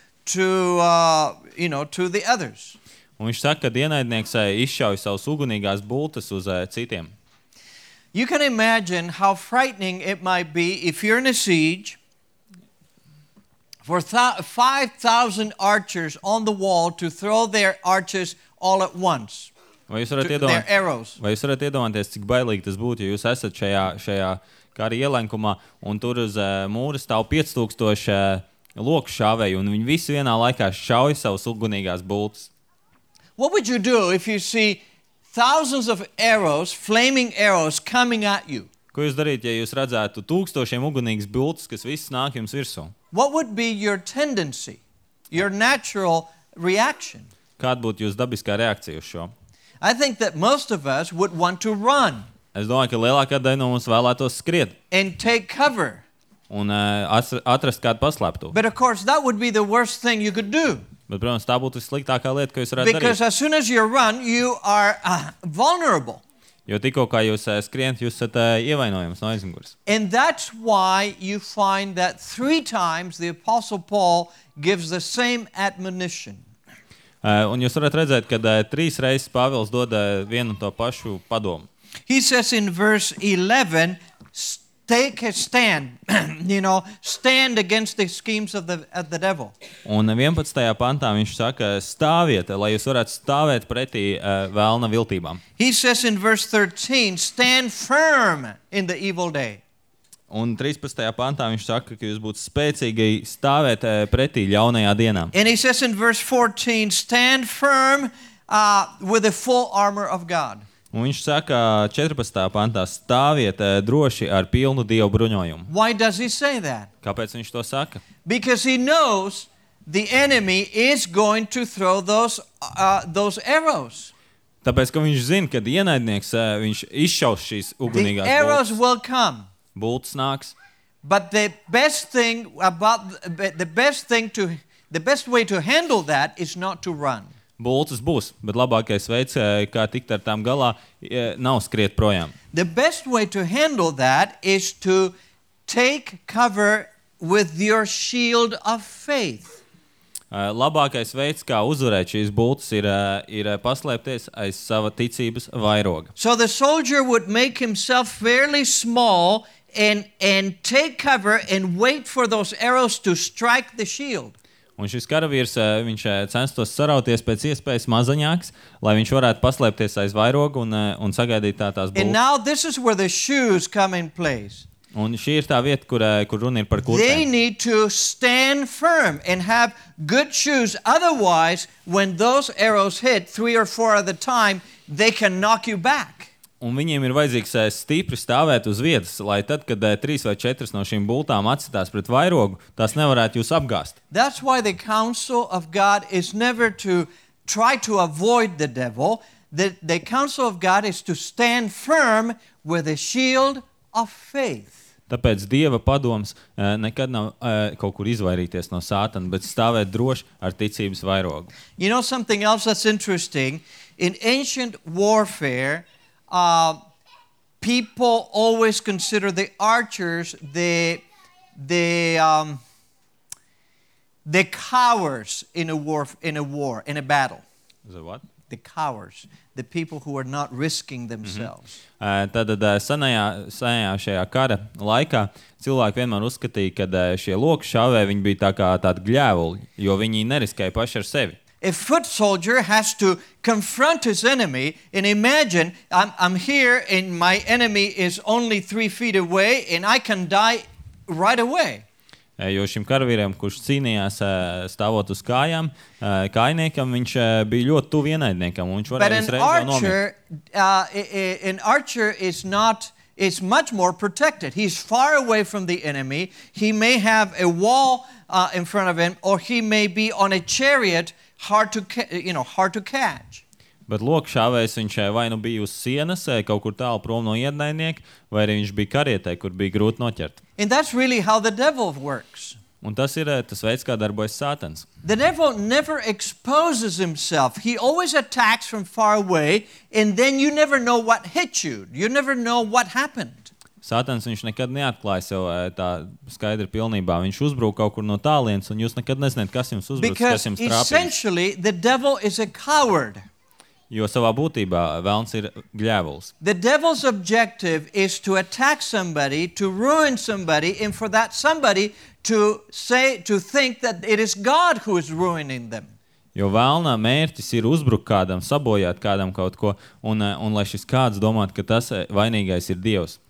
the others. Un viņš saka, ka ienaidnieks izšauj savus ugunīgās bultas uz citiem. You can imagine how frightening it might be if you're in a siege for 5,000 archers on the wall to throw their archers all at once. Vai jūs varat their arrows. iedomāties, cik bailīgi tas būtu, ja jūs esat šajā kara ielenkumā un tur uz mūra stāv 5000 loku šāvēju un viņi visi vienā laikā šauj savus ugunīgās bultas? What would you do if you see thousands of arrows, flaming arrows coming at you? Ko jūs darītu, ja jūs redzētu 1000 ugunīgas bultas, kas viss nāk jums virsū? What would be your tendency, your natural reaction? Kāda būtu jūsu dabiskā reakcija uz šo? I think that most of us would want to run Es domāju, ka lielākā daļa no mums vēlētos skriet and take cover. un atrast kādu paslēptu. But of course, that would be the worst thing you could do. Bet, protams, tā būtu vissliktākā lieta, ko jūs varētu Because darīt. as soon as you run, you are vulnerable. Jo tikko kā jūs skrienat, jūs esat ievainojams no aizmugures. And that's why you find that 3 times the Apostle Paul gives the same admonition. Un jūs varat redzēt, ka 3 reizes Pāvils dod vienu un to pašu padomu. He says in verse 11, take a stand, stand against the schemes of the devil. Un 11. pantā viņš saka, stāviet, lai jūs varētu stāvēt pretī vēlna viltībām. He says in verse 13, stand firm in the evil day. Un 13. pantā viņš saka, ka jūs būtu spēcīgi stāvēt pretī ļaunajā dienā. And he says in verse 14, stand firm with the full armor of God. Un viņš saka 14. pantā, stāviet droši ar pilnu Dievu bruņojumu. Why does he say that? Kāpēc viņš to saka? Because he knows the enemy is going to throw those arrows. Tāpēc, ka viņš zina, ka ienaidnieks viņš izšaus šīs The ugunīgās arrows bultas. will come. Bultas nāks. But the best way to handle that is not to run. Bultas būs, bet labākais veids, kā tikt ar tām galā, nav skriet projām. The best way to handle that is to take cover with your shield of faith. Labākais veids, kā uzvarēt šīs bultas, ir paslēpties aiz sava ticības vairoga. So the soldier would make himself fairly small and take cover and wait for those arrows to strike the shield. Un šis karavīrs, viņš censtos sarauties pēc iespējas mazaņāks, lai viņš varētu paslēpties aiz vairoga un sagaidīt tās And bultas. now this is where the shoes come in place. Un šī ir tā vieta, kur runa ir par They kurpēm. need to stand firm and have good shoes. Otherwise, when those arrows hit 3 or 4 at a time, they can knock you back. Un viņiem ir vajadzīgs stipri stāvēt uz vietas, lai tad, kad 3 vai 4 no šīm bultām atsitās pret vairogu, tās nevarētu jūs apgāzt. That's why the counsel of God is never to try to avoid the devil. The counsel of God is to stand firm with a shield of faith. Tāpēc Dieva padoms nekad nav kaut kur izvairīties no Sātana, bet stāvēt droši ar ticības vairogu. You know something else that's interesting? In ancient warfare, people always consider the archers the cowards in a battle. What? The cowards, the people who are not risking themselves. Tātad senajā šajā kara laikā cilvēki vienmēr uzskatīja, ka šie loku šāvēji viņi bija tādi gļēvuli, jo viņi neriskēja paši ar sevi. A foot soldier has to confront his enemy and imagine, I'm here and my enemy is only 3 feet away and I can die right away. Jo šim karavīram, kurš cīnījās stāvot uz kājām, kājniekam, viņš bija ļoti tuvu ienaidniekam, un viņš But varēja uzreiz jau nomirt. an archer is much more protected. He's far away from the enemy. He may have a wall in front of him, or he may be on a chariot, hard to catch. Bet loku šāvējs viņš vai nu bija uz sienas, kaut kur tālu prom no ienaidnieka, vai arī viņš bija karietē, kur bija grūti noķert. And that's really how the devil works. Un tas ir tas veids, kā darbojas Sātans. The devil never exposes himself. He always attacks from far away, and then you never know what hit you. You never know what happened. Sātans viņš nekad neatklāja sev tā skaidri pilnībā. Viņš uzbrūk kaut kur no tālienes, un jūs nekad nezināt, kas jums uzbruks, Because kas jums trāpīs. essentially the devil is a coward. Jo savā būtībā velns ir gļēvuls. The devil's objective is to attack somebody, to ruin somebody, and for that somebody to think that it is God who is ruining them. Jo vēlna mērķis ir uzbrukt kādam, sabojāt kādam kaut ko, un lai šis kāds domātu, ka tas vainīgais ir Dievs.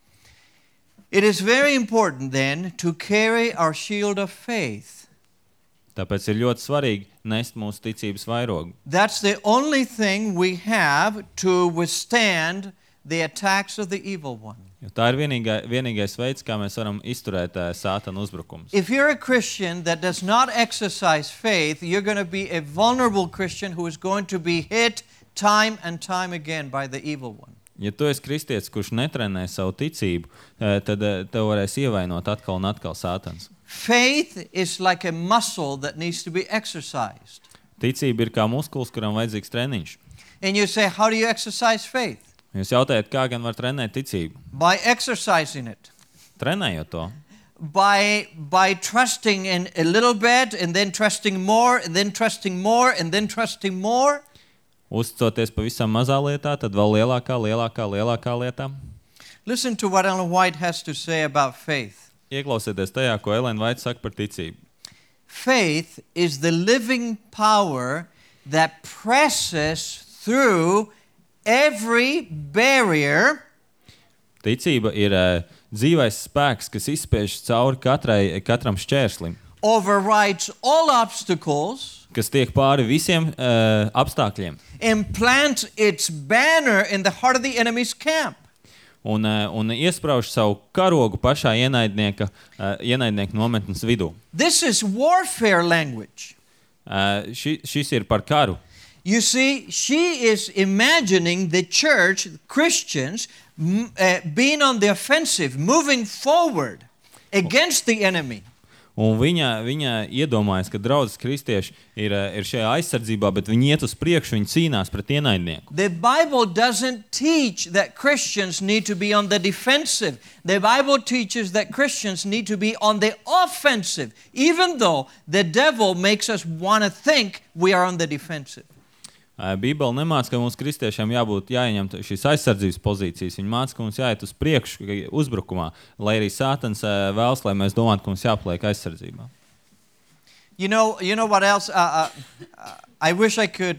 It is very important then to carry our shield of faith. Tāpēc ir ļoti svarīgi nest mūsu ticības vairogu. That's the only thing we have to withstand the attacks of the evil one. Jo tā ir vienīgais veids, kā mēs varam izturēt Sātana uzbrukumus. If you're a Christian that does not exercise faith, you're going to be a vulnerable Christian who is going to be hit time and time again by the evil one. Ja tu esi kristietis, kurš netrenē savu ticību, tad tev varēs ievainot atkal un atkal Sātans. Faith is like a muscle that needs to be exercised. Ticība ir kā muskulis, kuram vajadzīgs treniņš. And you say, how do you exercise faith? Jūs jautājat, kā gan var trenēt ticību? By exercising it. Trenējot to. By trusting in a little bit and then trusting more and then trusting more and then trusting more. Uzticoties pavisam mazā lietā, tad vēl lielākā lietā. Listen to what Ellen White has to say about faith. Ieklausieties tajā, ko Ellen White saka par ticību. Faith is the living power that presses through every barrier. Ticība ir dzīvais spēks, kas izspiež cauri katram šķērslim. Overrides all obstacles. Kas tiek pāri visiem apstākļiem. And plants its banner in the heart of the enemy's camp. Un iesprauž savu karogu pašā ienaidnieka nometnes vidū. This is warfare language. Šis ir par karu. You see, she is imagining the church, Christians, being on the offensive, moving forward against the enemy. Un viņa iedomājas, ka draudzes kristieši ir šajā aizsardzībā, bet viņi iet uz priekšu, viņi cīnās pret ienaidnieku. The Bible doesn't teach that Christians need to be on the defensive. The Bible teaches that Christians need to be on the offensive, even though the devil makes us want to think we are on the defensive. Bībele nemāca, ka mums kristiešiem jāieņem šīs aizsardzības pozīcijas. Viņa māca, ka mums jāiet uz priekšu uzbrukumā, lai arī Sātans vēlas, lai mēs domātu, ka mums jāpaliek aizsardzībā. You know what else? I wish I could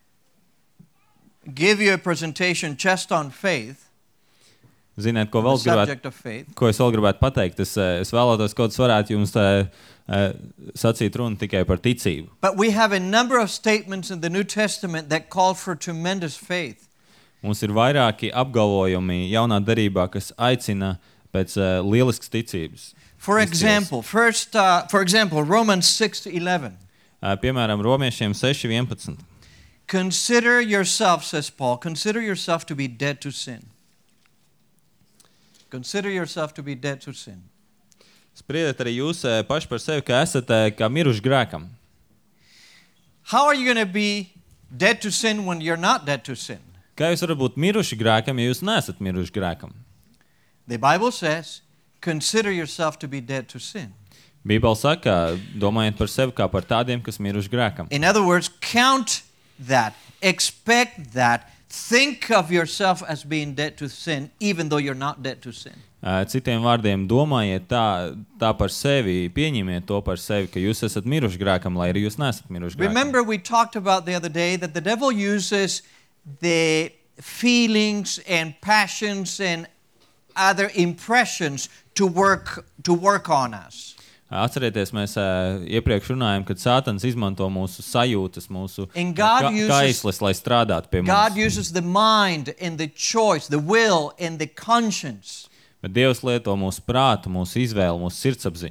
give you a presentation just on faith. Ziniet, ko es vēl gribētu pateikt? Es vēlētos, ka es varētu jums sacīt runu tikai par ticību. But we have a number of statements in the New Testament that call for tremendous faith. Mums ir vairāki apgalvojumi jaunā derībā, kas aicina pēc lieliskas ticības. For example, Romans 6:11. Piemēram, Romiešiem 6:11. Consider yourself, says Paul, consider yourself to be dead to sin. Consider yourself to be dead to sin. Spriediet arī jūs paši par sevi, ka esat kā miruši grēkam. How are you going to be dead to sin when you're not dead to sin? Kā jūs varat būt miruši grēkam, ja jūs neesat miruši grēkam? The Bible says, consider yourself to be dead to sin. Bībele saka, domājiet par sevi kā par tādiem, kas miruši grēkam. In other words, count that, expect that, think of yourself as being dead to sin, even though you're not dead to sin. Citiem vārdiem, domājiet tā par sevi, pieņemiet to par sevi, ka jūs esat miruši grēkam, lai arī jūs neesat miruši grēkam. Remember, we talked about the other day that the devil uses the feelings and passions and other impressions to work on us. Atcerieties, mēs iepriekš runājām, kad Sātans izmanto mūsu sajūtas, mūsu kaisles, lai strādātu pie mums. God uses the mind and the choice, the will and the conscience. Bet Dievs lieto mūsu prātu, mūsu izvēli, mūsu sirdsapziņu.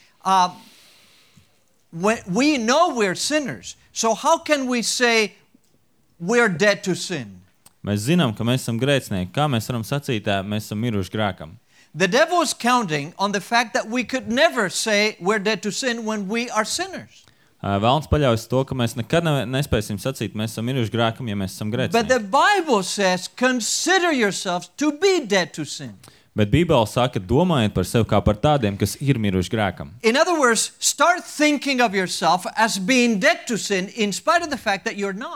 We know we're sinners, so how can we say we're dead to sin? Mēs zinām, ka mēs esam grēcinieki. Kā mēs varam sacīt, mēs esam miruši grēkam? The devil is counting on the fact that we could never say we're dead to sin when we are sinners. Vēlns paļaujas to, ka mēs nekad nespēsim sacīt, mēs esam miruši grēkam, ja mēs esam grēcinieki. But the Bible says, consider yourselves to be dead to sin. Bet Bībele saka, domājiet par sevi kā par tādiem, kas ir miruši grēkam. In other words, start thinking of yourself as being dead to sin in spite of the fact that you're not.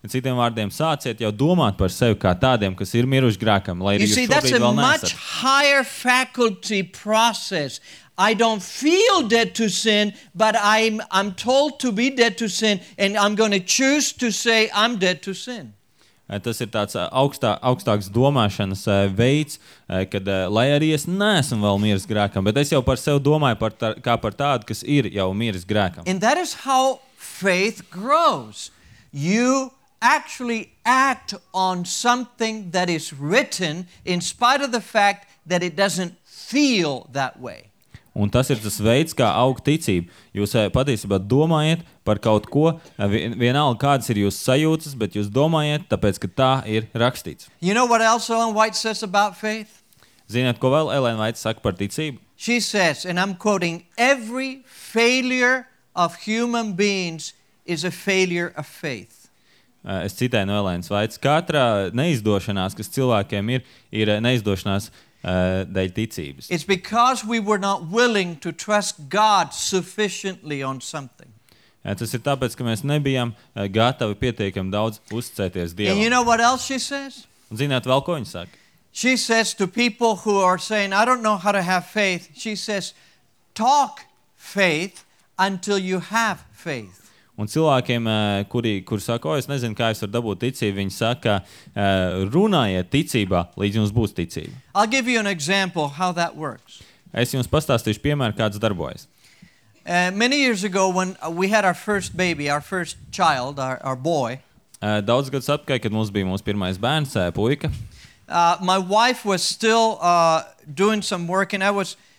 Citiem vārdiem, sāciet jau domāt par sevi kā tādiem, kas ir miruši grēkam, lai You arī jūs see, that's šobrīd a vēl much neesat. higher faculty process. I don't feel dead to sin, but I'm told to be dead to sin, and I'm going to choose to say I'm dead to sin. Tas ir tāds augstāks domāšanas veids, kad, lai arī es neesmu vēl miris grēkam, bet es jau par sevi domāju kā par tādu, kas ir jau miris grēkam. And that is how faith grows. You actually act on something that is written in spite of the fact that it doesn't feel that way. Un tas ir tas veids, kā aug ticība. Jūs patiesībā domājat par kaut ko, vienalga kādas ir jūsu sajūtas, bet jūs domājat, tāpēc, ka tā ir rakstīts. You know what else Ellen White says about faith? Ziniet, ko vēl Elēna Vaita saka par ticību? She says, and I'm quoting, every failure of human beings is a failure of faith. Es citēju no Elēnas Vaitas. Katra neizdošanās, kas cilvēkiem ir neizdošanās dēļ ticības. It's because we were not willing to trust God sufficiently on something. Tas ir tāpēc, ka mēs nebijām gatavi pietiekami daudz uzticēties Dievam. And you know what else she says? Un zināt vēl, ko viņa saka? She says to people who are saying, I don't know how to have faith, she says, talk faith until you have faith. Un cilvēkiem, kuri saka, es nezinu, kā es varu dabūt ticību, viņi saka, runājiet ticībā, līdz jums būs ticība. I'll give you an example how that works. Es jums pastāstīšu piemēru, kāds darbojas. Many years ago when we had our first baby, our first child, our boy, Daudz gadus atpakaļ, kad mums bija mūsu pirmais bērns, puika, my wife was still doing some work and I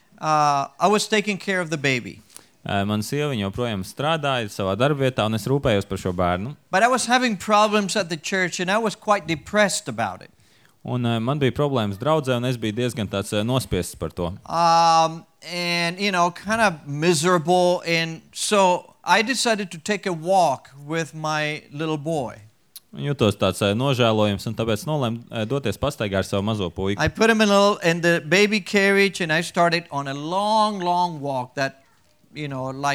was taking care of the baby. Mana sieva joprojām strādāja savā darbvietā, un es rūpējos par šo bērnu. But I was having problems at the church and I was quite depressed about it. Un man bija problēmas draudzē, un es biju diezgan tāds nospiests par to. And, you know, kind of miserable. And so I decided to take a walk with my little boy. Jutos tāds nožēlojums, un tāpēc nolēmu doties pastaigā ar savu mazo puiku. I put him in the baby carriage and I started on a long, long walk that, you know, like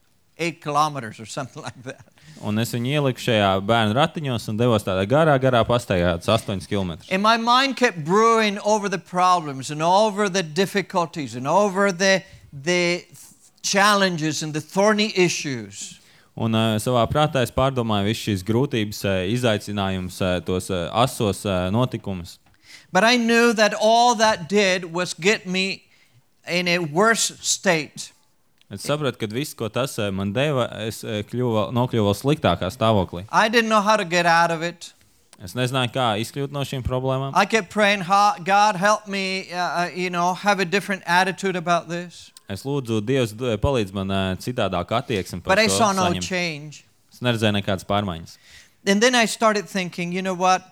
8 kilometers or something like that. Un es viņu ieliku šajā bērnu ratiņos un devos tādā garā pastaigā, 8 kilometrus. And my mind kept brewing over the problems and over the difficulties and over the challenges and the thorny issues. Un savā prātā es pārdomāju visu šīs grūtības, izaicinājumus, tos asos notikumus. But I knew that all that did was get me in a worse state. Es sapratu, ka viss, ko tas man deva, es nokļuvu vēl sliktākā stāvoklī. I didn't know how to get out of it. Es nezināju, kā izkļūt no šīm problēmām. I kept praying, God, help me, have a different attitude about this. Es lūdzu, Dievs palīdz man citādāk attieksmi par But I to saw no saņemt. change. Es neredzēju nekādas pārmaiņas. And then I started thinking, you know what?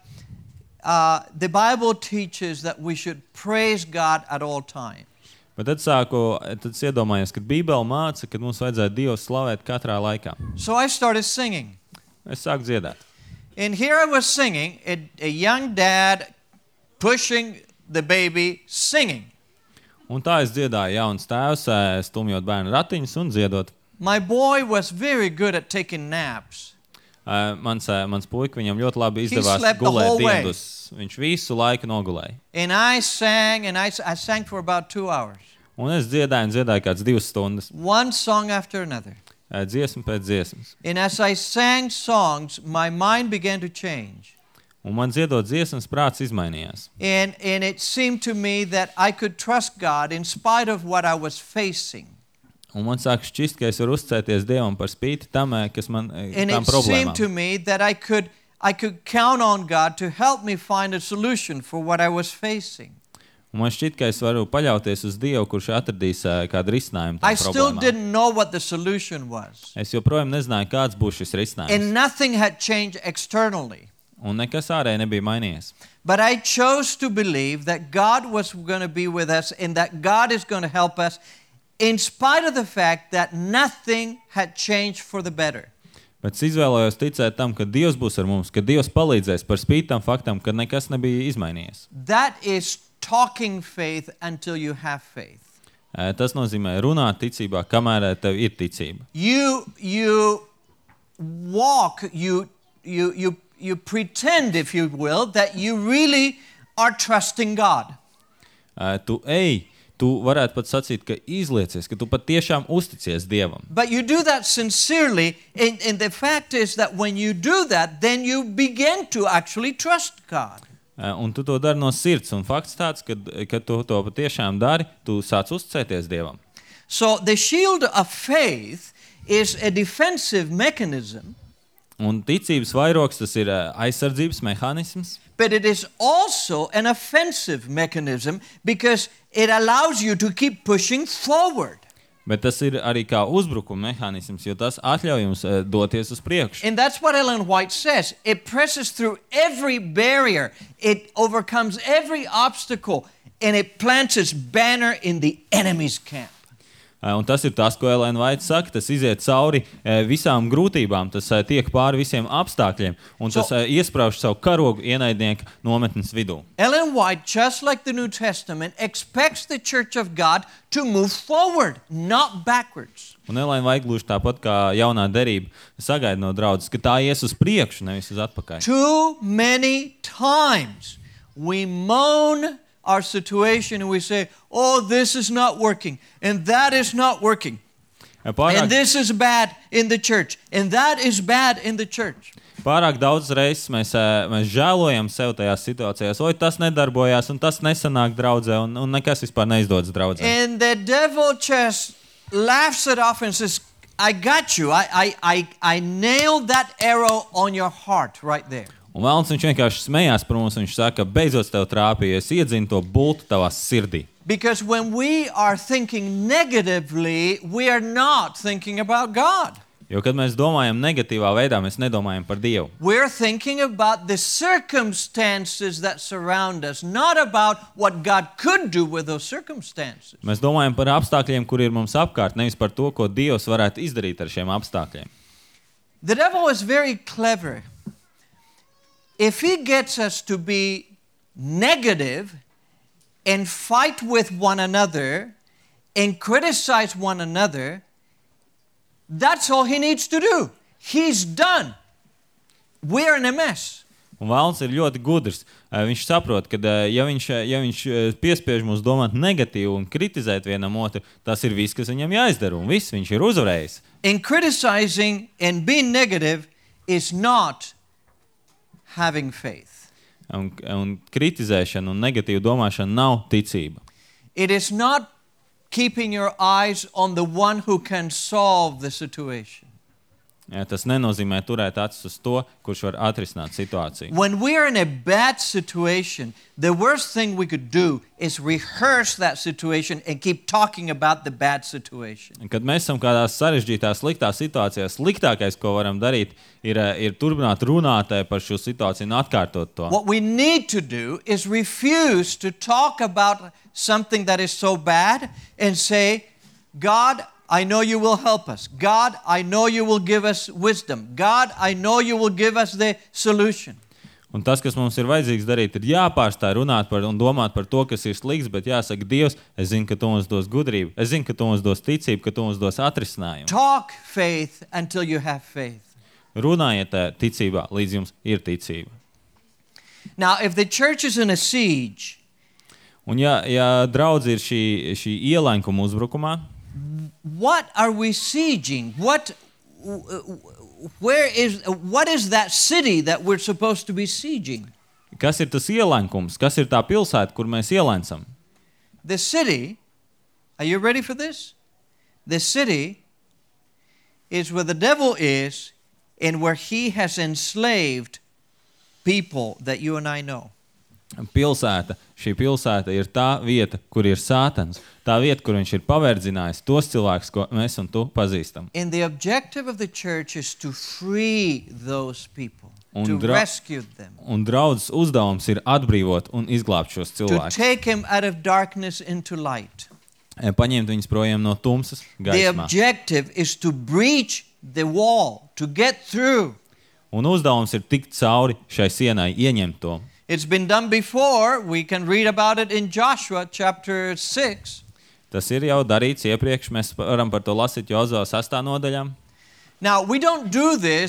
The Bible teaches that we should praise God at all times. Bet tad es iedomājos, ka Bībele māca, ka mums vajadzētu Dievu slavēt katrā laikā. So I started singing. Es sāku dziedāt. And here I was singing, a young dad pushing the baby, singing. Un tā es dziedāju, jauns tēvs, stumjot bērnu ratiņus un dziedot. My boy was very good at taking naps. Mans puika, viņam ļoti labi izdevās slept the gulēt whole way. dienas. Viņš visu laiku nogulēja. And I sang, and I sang for about 2 hours. Un es dziedāju kāds 2 stundas. One song after another. Dziesmu pēc dziesmas. And as I sang songs, my mind began to change. Un man dziedot dziesmas, prāts izmainījās. And it seemed to me that I could trust God in spite of what I was facing. Un man sāk šķist, ka es varu uzticēties Dievam par spīti tam, kas man And tām it seemed problēmām. to me that I could count on God to help me find a solution for what I was facing. Un man šķiet, ka es varu paļauties uz Dievu, kurš atradīs kādu risinājumu I tām still problēmām. didn't know what the solution was. Es joprojām nezināju, kāds būs šis risinājums. And nothing had changed externally. Un nekas ārēji nebija mainījies. But I chose to believe that God was going to be with us and that God is going to help us in spite of the fact that nothing had changed for the better. Bet es izvēlējos ticēt tam, ka Dievs būs ar mums, ka Dievs palīdzēs par spīti tam faktam, ka nekas nebija izmainījies. That is talking faith until you have faith. Tas nozīmē runāt ticībā, kamēr tev ir ticība. You walk, you pretend, if you will, that you really are trusting God. Tu varētu pat sacīt, ka izliecies, ka tu pat tiešām uzticies Dievam. But you do that sincerely, and the fact is that when you do that, then you begin to actually trust God. Un tu to dari no sirds, un fakts tāds, ka tu to patiešām dari, tu sāc uzticēties Dievam. So the shield of faith is a defensive mechanism. Un ticības vairogs tas ir aizsardzības mehānisms. But it is also an offensive mechanism because it allows you to keep pushing forward. Bet tas ir arī kā uzbrukuma mehānisms, jo tas atļauj jums doties uz priekšu. And that's what Ellen White says. It presses through every barrier. It overcomes every obstacle. And it plants its banner in the enemy's camp. Un tas ir tas, ko Ellen White saka, tas iziet cauri visām grūtībām, tas tiek pāri visiem apstākļiem, un tas iesprauž savu karogu ienaidnieku nometnes vidū. Ellen White, just like the New Testament, expects the Church of God to move forward, not backwards. Un Ellen White gluži tāpat kā jaunā derība sagaida no draudzes, ka tā ies uz priekšu, nevis uz atpakaļ. Too many times we moan our situation and we say, oh, this is not working, and that is not working, and this is bad in the church, and that is bad in the church. Pārāk daudz reizes mēs žēlojam sev tajās situācijās, oi, tas nedarbojās, un tas nesanāk draudzē, un nekas vispār neizdodas draudzē. And the devil just laughs it off and says, I got you, I nailed that arrow on your heart right there. Un vēlams viņš vienkārši smējās par mums, un viņš saka, beidzot tev trāpīja, es iedzinu to bultu tavā sirdī. Because when we are thinking negatively, we are not thinking about God. Jo, kad mēs domājam negatīvā veidā, mēs nedomājam par Dievu. We're thinking about the circumstances that surround us, not about what God could do with those circumstances. Mēs domājam par apstākļiem, kur ir mums apkārt, nevis par to, ko Dievs varētu izdarīt ar šiem apstākļiem. The devil is very clever. If he gets us to be negative and fight with one another and criticize one another, that's all he needs to do. He's done. We're in a mess. Un Velns ir ļoti gudrs. Viņš saprot, ka ja viņš piespiež mūs domāt negatīvi un kritizēt vienam otru, tas ir viss, kas viņam jāizdara, un viss, viņš ir uzvarējis. And criticizing and being negative is not having faith. Un kritizēšana un negatīva domāšana nav ticība. It is not keeping your eyes on the one who can solve the situation. Tas nenozīmē turēt acis uz to, kurš var atrisināt situāciju. When we are in a bad situation, the worst thing we could do is rehearse that situation and keep talking about the bad situation. Kad mēs esam kādā sarežģītā, sliktā situācijā, sliktākais, ko varam darīt, ir turpināt runāt par šo situāciju un atkārtot to. What we need to do is refuse to talk about something that is so bad and say, God, I know you will help us. God, I know you will give us wisdom. God, I know you will give us the solution. Un tas, kas mums ir vajadzīgs darīt, ir jāpārstāj runāt par un domāt par to, kas ir slikts, bet jāsaka, Dievs, es zinu, ka tu mums dos gudrību, es zinu, ka tu mums dos ticību, ka tu mums dos atrisinājumu. Talk faith until you have faith. Runājiet ticībā, līdz jums ir ticība. Now, if the church is in a siege, un ja draudze ir šī ielenkuma uzbrukumā, what are we sieging? What is that city that we're supposed to be sieging? Kas ir tas ielenkums? Kas ir tā pilsēta, kur mēs ielencam? The city, are you ready for this? The city is where the devil is and where he has enslaved people that you and I know. Šī pilsēta ir tā vieta, kur ir Sātans. Tā vieta, kur viņš ir paverdzinājis tos cilvēkus, ko mēs un tu pazīstam. And the objective of the church is to free those people, to rescue them. Un draudzes uzdevums ir atbrīvot un izglābt šos cilvēkus. To take him out of darkness into light. Paņemt viņus projām no tumsas gaismā. The objective is to breach the wall, to get through. Un uzdevums ir tikt cauri šai sienai, ieņemt to. It's been done before. We can read about it in Joshua chapter 6. Tas ir jau darīts iepriekš. Mēs varam par to lasīt Jozua 6. nodaļā. Now, we don't do this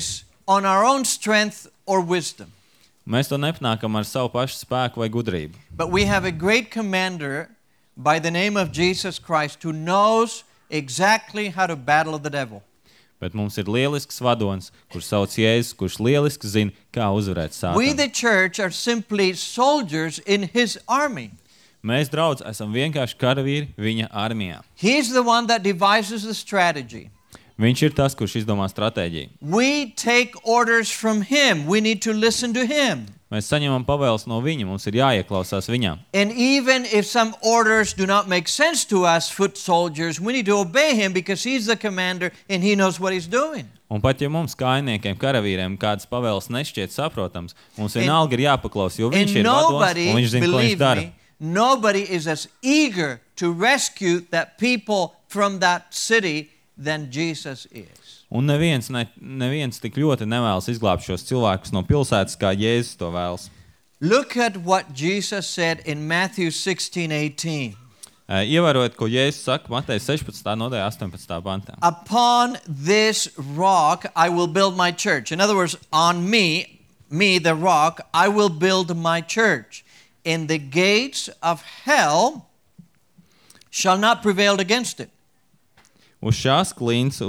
on our own strength or wisdom. Mēs to nepanākam ar savu pašu spēku vai gudrību. But we have a great commander by the name of Jesus Christ who knows exactly how to battle the devil. Bet mums ir lielisks vadonis, kurš sauc Jēzus, kurš lieliski zina, kā uzvarēt We, Sātanu. the church, are simply soldiers in his army. Mēs, draudz, esam vienkārši karavīri viņa armijā. He's the one that devises the strategy. Viņš ir tas, kurš izdomā stratēģiju. We take orders from him. We need to listen to him. Mēs saņemam pavēles no viņa, mums ir jāieklausās viņā. And even if some orders do not make sense to us, foot soldiers, we need to obey him because he's the commander and he knows what he's doing. Un pat ja mums, kājniekiem, karavīriem, kādas pavēles nešķiet saprotams, mums vienalga ir jāpaklaus, jo viņš And ir vadonis nobody, un viņš zina, ko viņš believe dara. me, nobody is as eager to rescue that people from that city than Jesus is. Un neviens tik ļoti nevēlas izglābt šos cilvēkus no pilsētas, kā Jēzus to vēlas. Look at what Jesus said in Matthew 16:18. Ievērojot, ko Jēzus saka Mateja 16. nodaļā 18. pantā. Upon this rock I will build my church. In other words, on me, the rock, I will build my church. And the gates of hell shall not prevail against it. Uz šās klints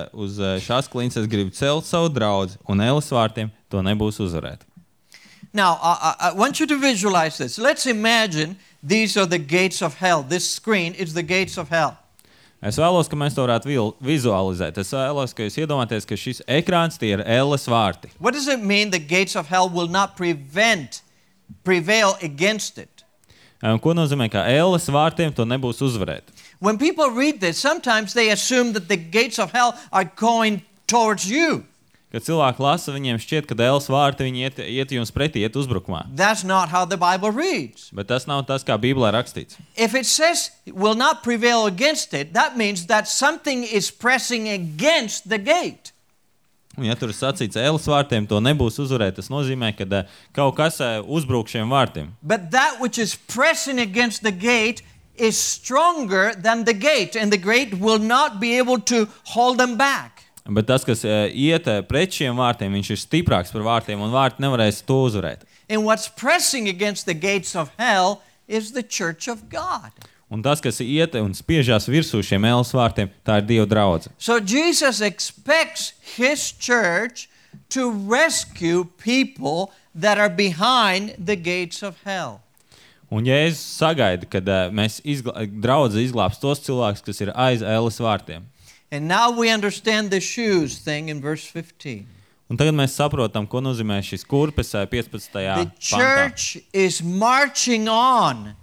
es gribu celt savu draudzi, un ēles vārtiem to nebūs uzvarēt. Now, I want you to visualize this. Let's imagine these are the gates of hell. This screen is the gates of hell. Es vēlos, ka mēs to varētu vizualizēt. Es vēlos, ka jūs iedomāties, ka šis ekrāns tie ir ēles vārti. What does it mean the gates of hell will not prevail against it? Ko nozīmē, ka ēles vārtiem to nebūs uzvarēt? When people read this, sometimes they assume that the gates of hell are going towards you. Kad cilvēki lasa, viņiem šķiet, ka ēles vārti viņi iet jums pretī, iet uzbrukumā. That's not how the Bible reads. Bet tas nav tas, kā Bībelē rakstīts. If it says will not prevail against it, that means that something is pressing against the gate. Un ja tur ir sacīts ēles vārtiem, to nebūs uzvarēt, tas nozīmē, ka kaut kas uzbrūk šiem vārtiem. But that which is pressing against the gate is stronger than the gate, and the gate will not be able to hold them back. Bet tas, kas iet pret šiem vārtiem, viņš ir stiprāks par vārtiem, un vārti nevarēs to uzvarēt. And what's pressing against the gates of hell is the church of God. Un tas, kas iet un spiežās virsū šiem ēles vārtiem, tā ir Dieva draudze. So Jesus expects his church to rescue people that are behind the gates of hell. Un Jēzus sagaida, kad mēs draudze izglābs tos cilvēkus, kas ir aiz ēles vārtiem. And now we understand the shoes thing in verse 15. Un tagad mēs saprotam, ko nozīmē šis kurpes 15. The pantā. church is marching on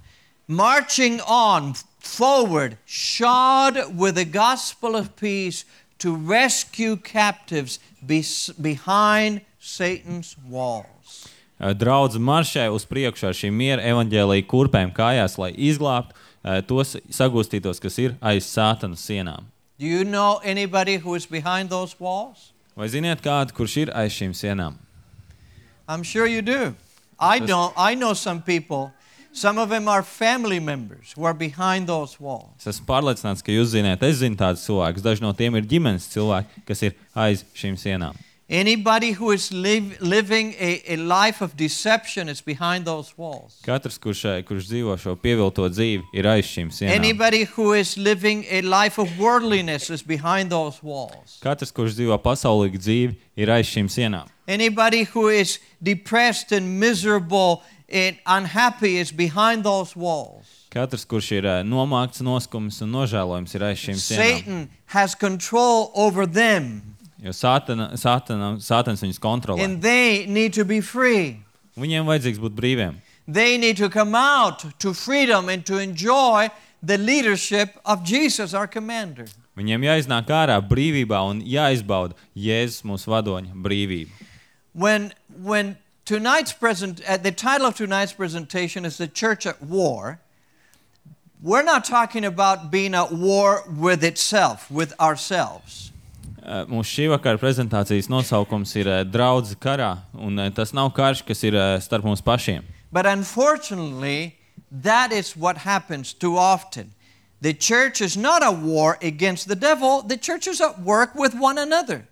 forward, shod with the gospel of peace to rescue captives behind Satan's walls. Draudze maršē uz priekšu ar šīm miera evaņģēlija kurpēm kājās, lai izglābtu tos sagūstītos, kas ir aiz Sātana sienām. Do you know anybody who is behind those walls? Vai ziniet kādu, kurš ir aiz šīm sienām? I'm sure you do. I don't. I know some people. Some of them are family members who are behind those walls. Es esmu pārliecināts, ka jūs zināt, es zinu tādus cilvēkus. Daži no tiem ir ģimenes cilvēki, kas ir aiz šīm sienām. Anybody who is living a life of deception is behind those walls. Katrs, kurš dzīvo šo pievilto dzīvi, ir aiz šīm sienām. Anybody who is living a life of worldliness is behind those walls. Katrs, kurš dzīvo pasaulīgu dzīvi, ir aiz šīm sienām. Anybody who is depressed and miserable and unhappy is behind those walls. Katrs, kurš ir nomākts, noskums un nožēlojums, ir aiz šīm sienām. Satan has control over them. Jo Sātans viņus kontrolē. And they need to be free. Viņiem vajadzīgs būt brīviem. They need to come out to freedom and to enjoy the leadership of Jesus, our commander. Viņiem jāiznāk ārā brīvībā un jāizbauda Jēzus mūsu vadoņa brīvību. When tonight's the title of tonight's presentation is The Church at War, we're not talking about being at war with itself, with ourselves. Mūsu šī vakara prezentācijas nosaukums ir Draudze karā, un tas nav karš, kas ir starp mums pašiem. But unfortunately, that is what happens too often. The church is not a war against the devil. The church is at work with one another.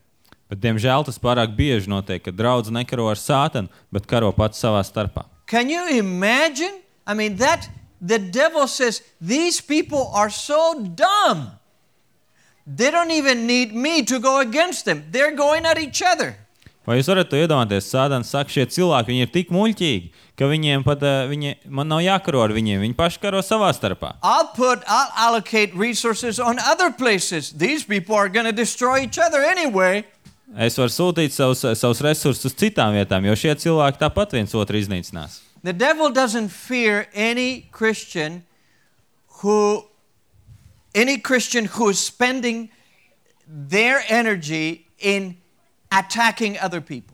Bet, diemžēl, tas pārāk bieži notiek, ka draudz nekaro ar Sātanu, bet karo pats savā starpā. Can you imagine? I mean, that the devil says, these people are so dumb. They don't even need me to go against them. They're going at each other. Vai jūs varat to iedomāties? Sātans saka, šie cilvēki, viņi ir tik muļķīgi, ka viņiem pat, man nav jākaro ar viņiem, viņi paši karo savā starpā. I'll allocate resources on other places. These people are going to destroy each other anyway. Es varu sūtīt savus resursus uz citām vietām, jo šie cilvēki tāpat viens otru iznīcinās. The devil doesn't fear any Christian who is spending their energy in attacking other people.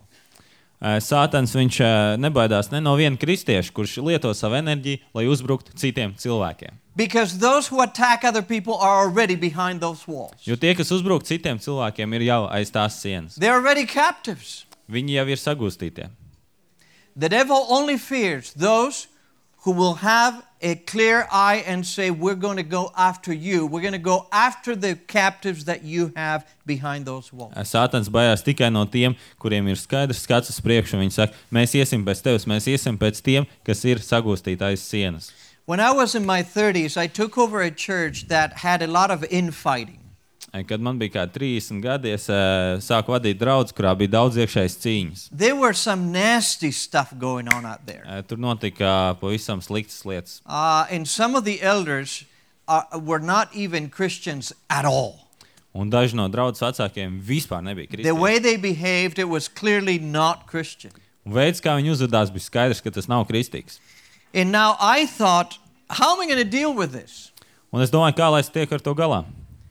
Sātans viņš nebaidās ne no viena kristieša, kurš lieto savu enerģiju, lai uzbruktu citiem cilvēkiem. Because those who attack other people are already behind those walls. Jo tie, kas uzbruk citiem cilvēkiem, ir jau aiz tās sienas. They're already captives. Viņi jau ir sagūstītie. The devil only fears those who will have a clear eye and say, we're going to go after you. We're going to go after the captives that you have behind those walls. Sātans baidās tikai no tiem, kuriem ir skaidrs skats uz priekšu. Viņi saka, mēs iesim pēc tevis, mēs iesim pēc tiem, kas ir sagūstīti aiz sienas. When I was in my 30s, I took over a church that had a lot of infighting. Kad man bija kā 30 gadi, es sāku vadīt draudzi, kurā bija daudz iekšējas cīņas. There were some nasty stuff going on out there. Tur notika pavisam sliktas lietas. And some of the elders were not even Christians at all. Un daži no draudzes vecākiem vispār nebija kristieši. The way they behaved, it was clearly not Christian. Un veids, kā viņi uzvedās, bija skaidrs, ka tas nav kristīgs. And now I thought, how am I going to deal with this? Un es domāju, kā lai es tiek ar to galā.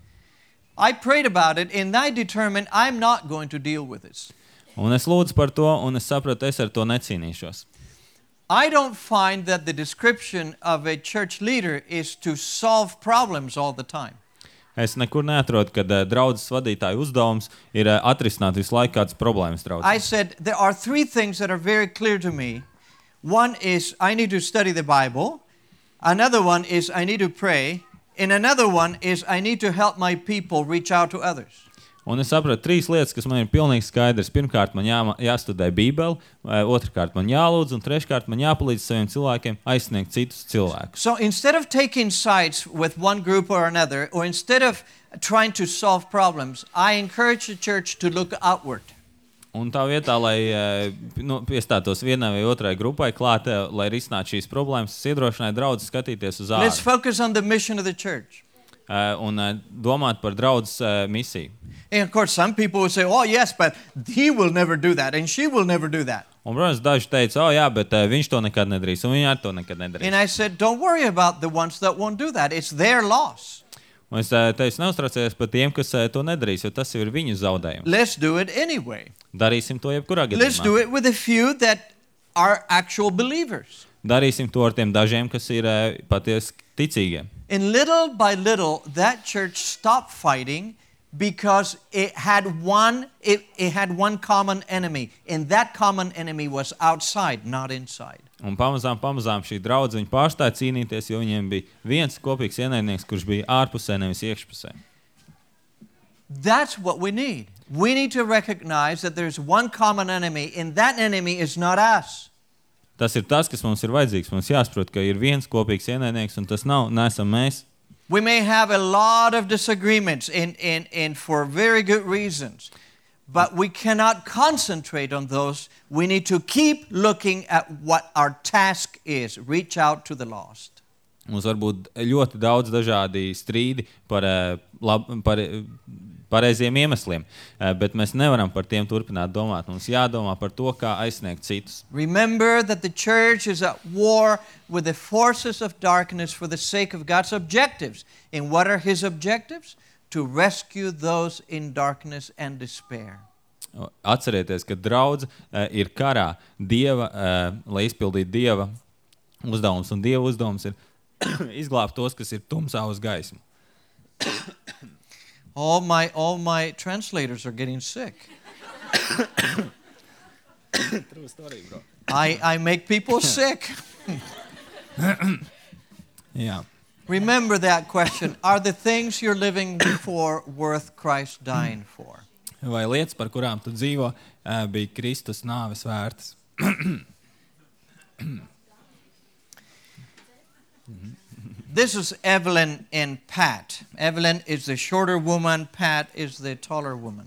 I prayed about it and I determined I'm not going to deal with this. Un es lūdzu par to, un es sapratu, es ar to necīnīšos. I don't find that the description of a church leader is to solve problems all the time. Es nekur neatrodu, ka draudzes vadītāja uzdevums ir atrisināt visu laiku kādas problēmas draudzē. I said there are three things that are very clear to me. One is I need to study the Bible. Another one is I need to pray. And another one is I need to help my people reach out to others. Un es sapratu trīs lietas, kas man ir pilnīgi skaidrs. Pirmkārt, man jāstudē Bībeli, otrkārt, man jālūdz, un treškārt, man jāpalīdz saviem cilvēkiem aizsniegt citus cilvēkus. So instead of taking sides with one group or another, or instead of trying to solve problems, I encourage the church to look outward. Un tā vietā, lai piestātos vienai vai otrai grupai klāt, lai risinātu šīs problēmas, es iedrošināju draudzes skatīties uz ārā. Let's focus on the mission of the church. Un domāt par draudzes misiju. And of course, some people will say, oh yes, but he will never do that, and she will never do that. Un, protams, daži teica, jā, bet viņš to nekad nedarīs, un viņi ar to nekad nedarīs. And I said, don't worry about the ones that won't do that. It's their loss. Un es teicu, neuztraucies par tiem, kas to nedarīs, jo tas ir viņu zaudējums. Let's do it anyway. Darīsim to jebkurā Let's do gadījumā. it with a few that are actual believers. Darīsim to ar tiem dažiem, kas ir patiesi ticīgie. And little by little, that church stopped fighting because it had one common enemy, and that common enemy was outside, not inside. Un pamazām šī draudze viņi pārstāja cīnīties, jo viņiem bija viens kopīgs ienaidnieks, kurš bija ārpusē, nevis iekšpusē. That's what we need. We need to recognize that there's one common enemy, and that enemy is not us. Tas ir tas, kas mums ir vajadzīgs. Mums jāsaprot, ka ir viens kopīgs ienaidnieks, un tas neesam mēs. We may have a lot of disagreements and for very good reasons, but we cannot concentrate on those. We need to keep looking at what our task is, reach out to the lost. Mums var būt ļoti daudz dažādi strīdi par pareiziem iemesliem, bet mēs nevaram par tiem turpināt domāt. Mums jādomā par to, kā aizsniegt citus. Remember that the church is at war with the forces of darkness for the sake of God's objectives. And what are his objectives? To rescue those in darkness and despair. Atcerieties, ka draudze ir karā Dieva, lai izpildītu Dieva uzdevums, un Dieva uzdevums ir izglābt tos, kas ir tumsā uz gaismu. All my translators are getting sick. True story, bro. I make people sick. Jā. Remember that question. Are the things you're living for worth Christ dying for? vai lietas, par kurām tu dzīvo, bija Kristus nāves vērtas. This is Evelyn and Pat. Evelyn is the shorter woman, Pat is the taller woman.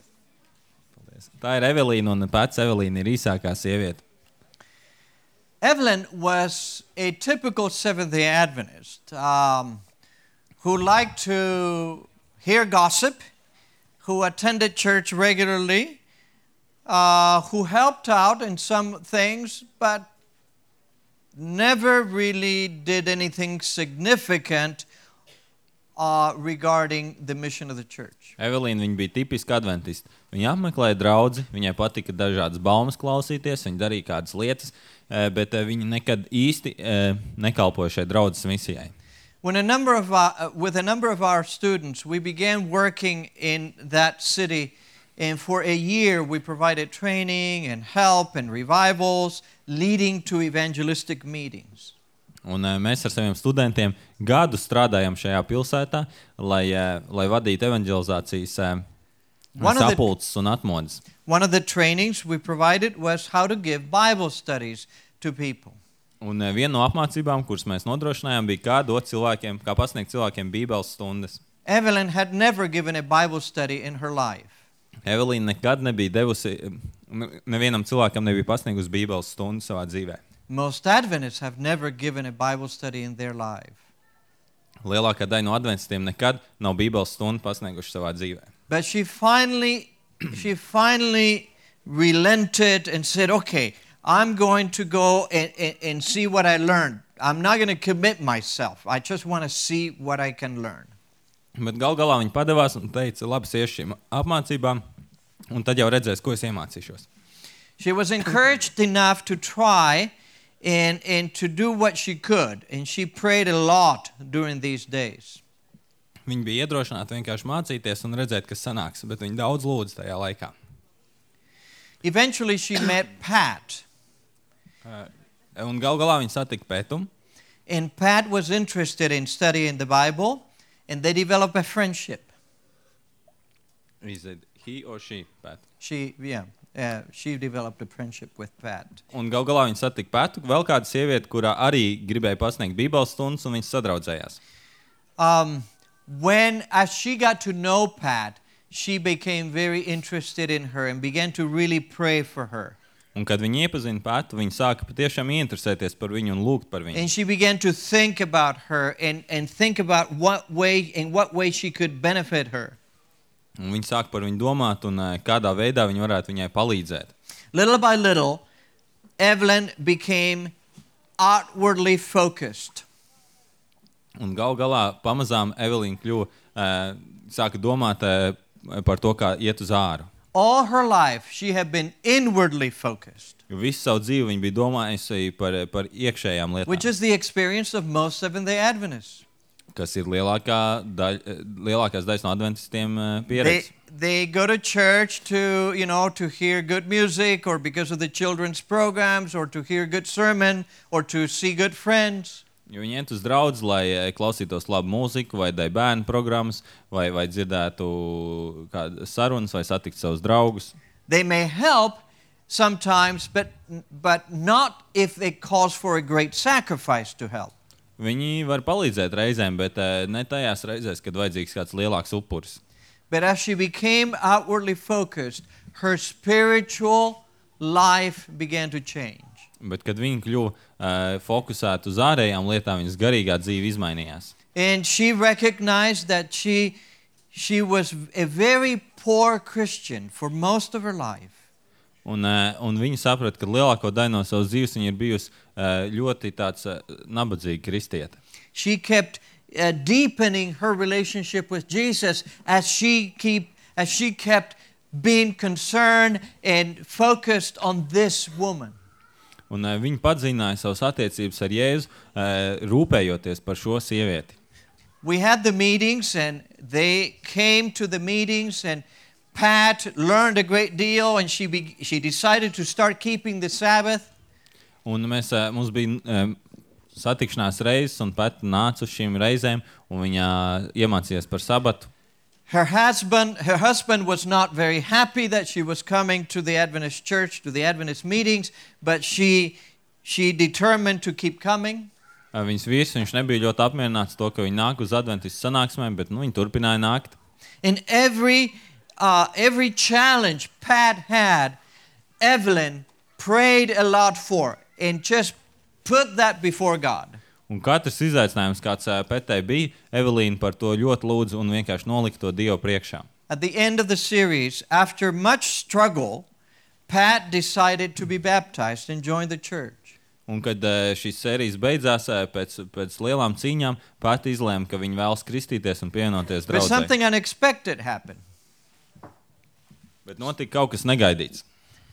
Tā ir Evelīna, un pats Evelīna ir īsākā sieviete. Evelyn was a typical Seventh-day Adventist who liked to hear gossip, who attended church regularly, who helped out in some things, but never really did anything significant regarding the mission of the church. Evelīna, viņa bija tipiska adventista. Viņa apmeklēja draudzi, viņai patika dažādas baumas klausīties, viņa darīja kādas lietas, bet viņa nekad īsti nekalpoja šai draudzes misijai. With a number of our students, we began working in that city, and for a year we provided training and help and revivals, leading to evangelistic meetings. Un mēs ar saviem studentiem gadu strādājam šajā pilsētā, lai vadītu evangelizācijas sapulces un atmodas. One of the trainings we provided was how to give Bible studies to people. Un viena no apmācībām, kuras mēs nodrošinājām, bija kā pasniegt cilvēkiem bībeles stundas. Evelyn had never given a Bible study in her life. Evelīna nekad nebija devusi, nevienam cilvēkam nebija pasniegusi bībeles stundu savā dzīvē. Most Adventists have never given a Bible study in their life. Lielākā daļa no adventistiem nekad nav bībeles stundu pasnieguši savā dzīvē. But she finally relented and said, okay, I'm going to go and see what I learned. I'm not going to commit myself. I just want to see what I can learn. Bet galā viņa padevās un teica, labi, iešu šīm apmācībām, un tad jau redzēs, ko es iemācīšos. She was encouraged enough to try and to do what she could, and she prayed a lot during these days. Viņa bija iedrošināta vienkārši mācīties un redzēt, kas sanāks, bet viņa daudz lūdza tajā laikā. Eventually she met Pat. Un galā viņa satika Pētumu. And Pat was interested in studying the Bible, and they developed a friendship. Is it he or she, Pat? She developed a friendship with Pat. Un galā viņa satika Pētu, vēl kāda sieviete, kurā arī gribēja pasniegt bībeles stundas, un viņas sadraudzējās. As she got to know Pat, she became very interested in her and began to really pray for her. Un kad viņa iepazina Pētu, viņa sāka patiešām interesēties par viņu un lūgt par viņu. And she began to think about her and think about what way she could benefit her. Un viņa sāka par viņu domāt un kādā veidā viņa varētu viņai palīdzēt. Little by little, Evelyn became outwardly focused. Un galā pamazām Evelīna sāka domāt par to, kā iet uz āru. All her life, she had been inwardly focused. Jo visu savu dzīvi viņa bija domājusi par iekšējām lietām. Which is the experience of most Seventh-day Adventists. Kas ir lielākās daļas no adventistiem pieredze. They go to church to hear good music, or because of the children's programs, or to hear good sermon, or to see good friends. Jo viņi iet uz draudzi, lai klausītos labu mūziku, vai bērnu programmas, vai dzirdētu kādas sarunas, vai satiktu savus draugus. They may help sometimes, but not if it calls for a great sacrifice to help. Viņi var palīdzēt reizēm, bet ne tajās reizēs, kad vajadzīgs kāds lielāks upuris. But as she became outwardly focused, her spiritual life began to change. Bet kad viņa kļuva fokusēta uz ārējām lietām, viņas garīgā dzīve izmainījās. And she recognized that she was a very poor Christian for most of her life. Un viņa saprata, ka lielāko daļu no savas dzīves viņa ir bijusi ļoti tāds nabadzīga kristiete. She kept deepening her relationship with Jesus as she kept being concerned and focused on this woman. Un viņa padziļināja savas attiecības ar Jēzu, rūpējoties par šo sievieti. We had the meetings, and they came to the meetings, and Pat learned a great deal, and she decided to start keeping the Sabbath. Un mums bija satikšanās reizes, un Pat nāca uz šīm reizēm, un viņa iemācījās par sabatu. Her husband was not very happy that she was coming to the Adventist church, to the Adventist meetings, but she determined to keep coming. Viņas vīrs, viņš nebija ļoti apmierināts to, ka viņi nāk uz adventistu sanāksmēm, bet viņi turpināja nākt. In every challenge Pat had, Evelyn prayed a lot for and just put that before God. Un katrs izaicinājums, kāds Petei bija, Evelīna par to ļoti lūdza un vienkārši nolika to Dievu priekšā. At the end of the series, after much struggle, Pat decided to be baptized and join the church. Un kad šīs sērijas beidzās, pēc lielām cīņām, Pat izlēma, ka viņa vēlas kristīties un pievienoties But draudzei. something unexpected happened. Bet notika kaut kas negaidīts.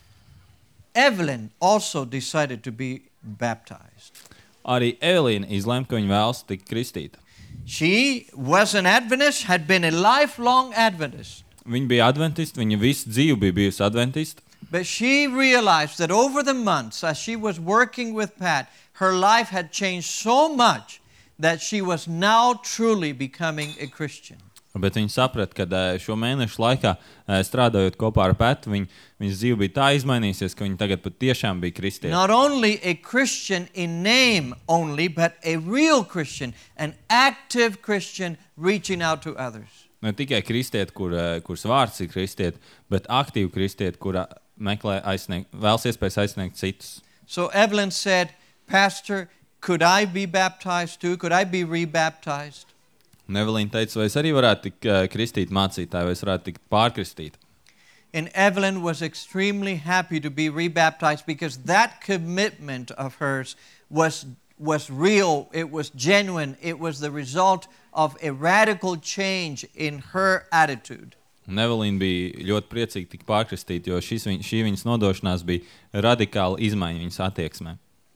Evelyn also decided to be baptized. Arī Evelīna izlēma, ka viņa vēlas tikt kristīta. She was an Adventist, had been a lifelong Adventist. Viņa bija adventista, viņa visu dzīvi bija bijusi adventista. But she realized that over the months, as she was working with Pat, her life had changed so much that she was now truly becoming a Christian. Bet viņa saprata, ka šo mēnešu laikā, strādājot kopā ar Pētu, viņas dzīve bija tā izmainījusies, ka viņa tagad pat tiešām bija kristieti. Not only a Christian in name only, but a real Christian, an active Christian reaching out to others. Ne tikai kristieti, kuras vārds ir kristieti, bet aktīvi kristieti, kura meklē vēlas iespējas aizsniegt citus. So Evelyn said, Pastor, could I be baptized too? Could I be rebaptized? Un Evelīna teica, vai es arī varētu tikt kristīt mācītāju, vai es varētu tikt pārkristīt. And Evelyn was extremely happy to be rebaptized because that commitment of hers was real, it was genuine, it was the result of a radical change in her attitude. Un Evelīna bija ļoti priecīga tikt pārkristīt, jo šī viņas nodošanās bija radikāla izmaiņa viņas attieksmē.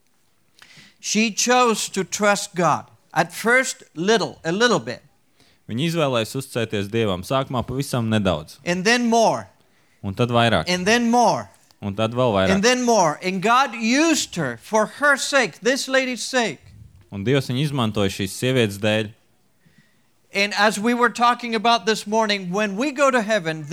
She chose to trust God. At first, a little bit. Viņa izvēlējās uzticēties Dievam, sākumā pavisam nedaudz, And then more. un tad vairāk, And then more. un tad vēl vairāk. And then more. And God used her for her sake, this lady's sake. Un Dievs viņu izmantoja šīs sievietes dēļ. And as we were talking about this morning, when we go to heaven,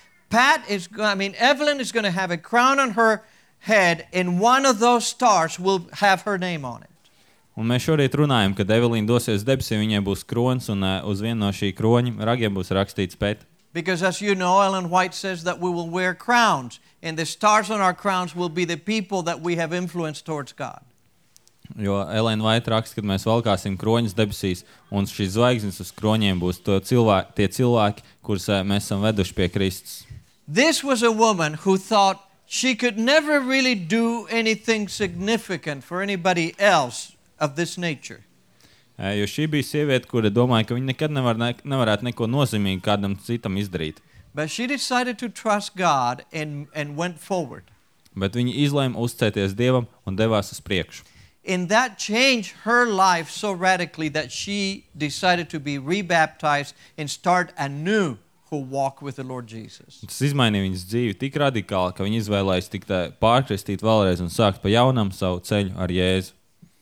Evelyn is going to have a crown on her head, and one of those stars will have her name on it. Un mēs šorīt runājam, kad Evelīna dosies debesīm, viņai būs kronis, un uz vienu no šī kroņa ragiem būs rakstīts Pēta. Because as you know, Ellen White says that we will wear crowns, and the stars on our crowns will be the people that we have influenced towards God. Jo Elēna Vaita raksta, kad mēs valkāsim kroņus debesīs, un šīs zvaigznes uz kroņiem būs tie cilvēki, kurus mēs esam veduši pie Kristus. This was a woman who thought she could never really do anything significant for anybody else of this nature. Jo šī bija sieviete, kura domāja, ka viņa nekad nevarētu neko nozīmīgu kādam citam izdarīt. But she decided to trust God and went forward. Bet viņa izlēma uzticēties Dievam un devās uz priekšu. And that changed her life so radically that she decided to be rebaptized and start anew her walk with the Lord Jesus. Tas izmainīja viņas dzīvi tik radikāli, ka viņa izvēlējās tikt pārkristīt vēlreiz un sākt pa jaunam savu ceļu ar Jēzu.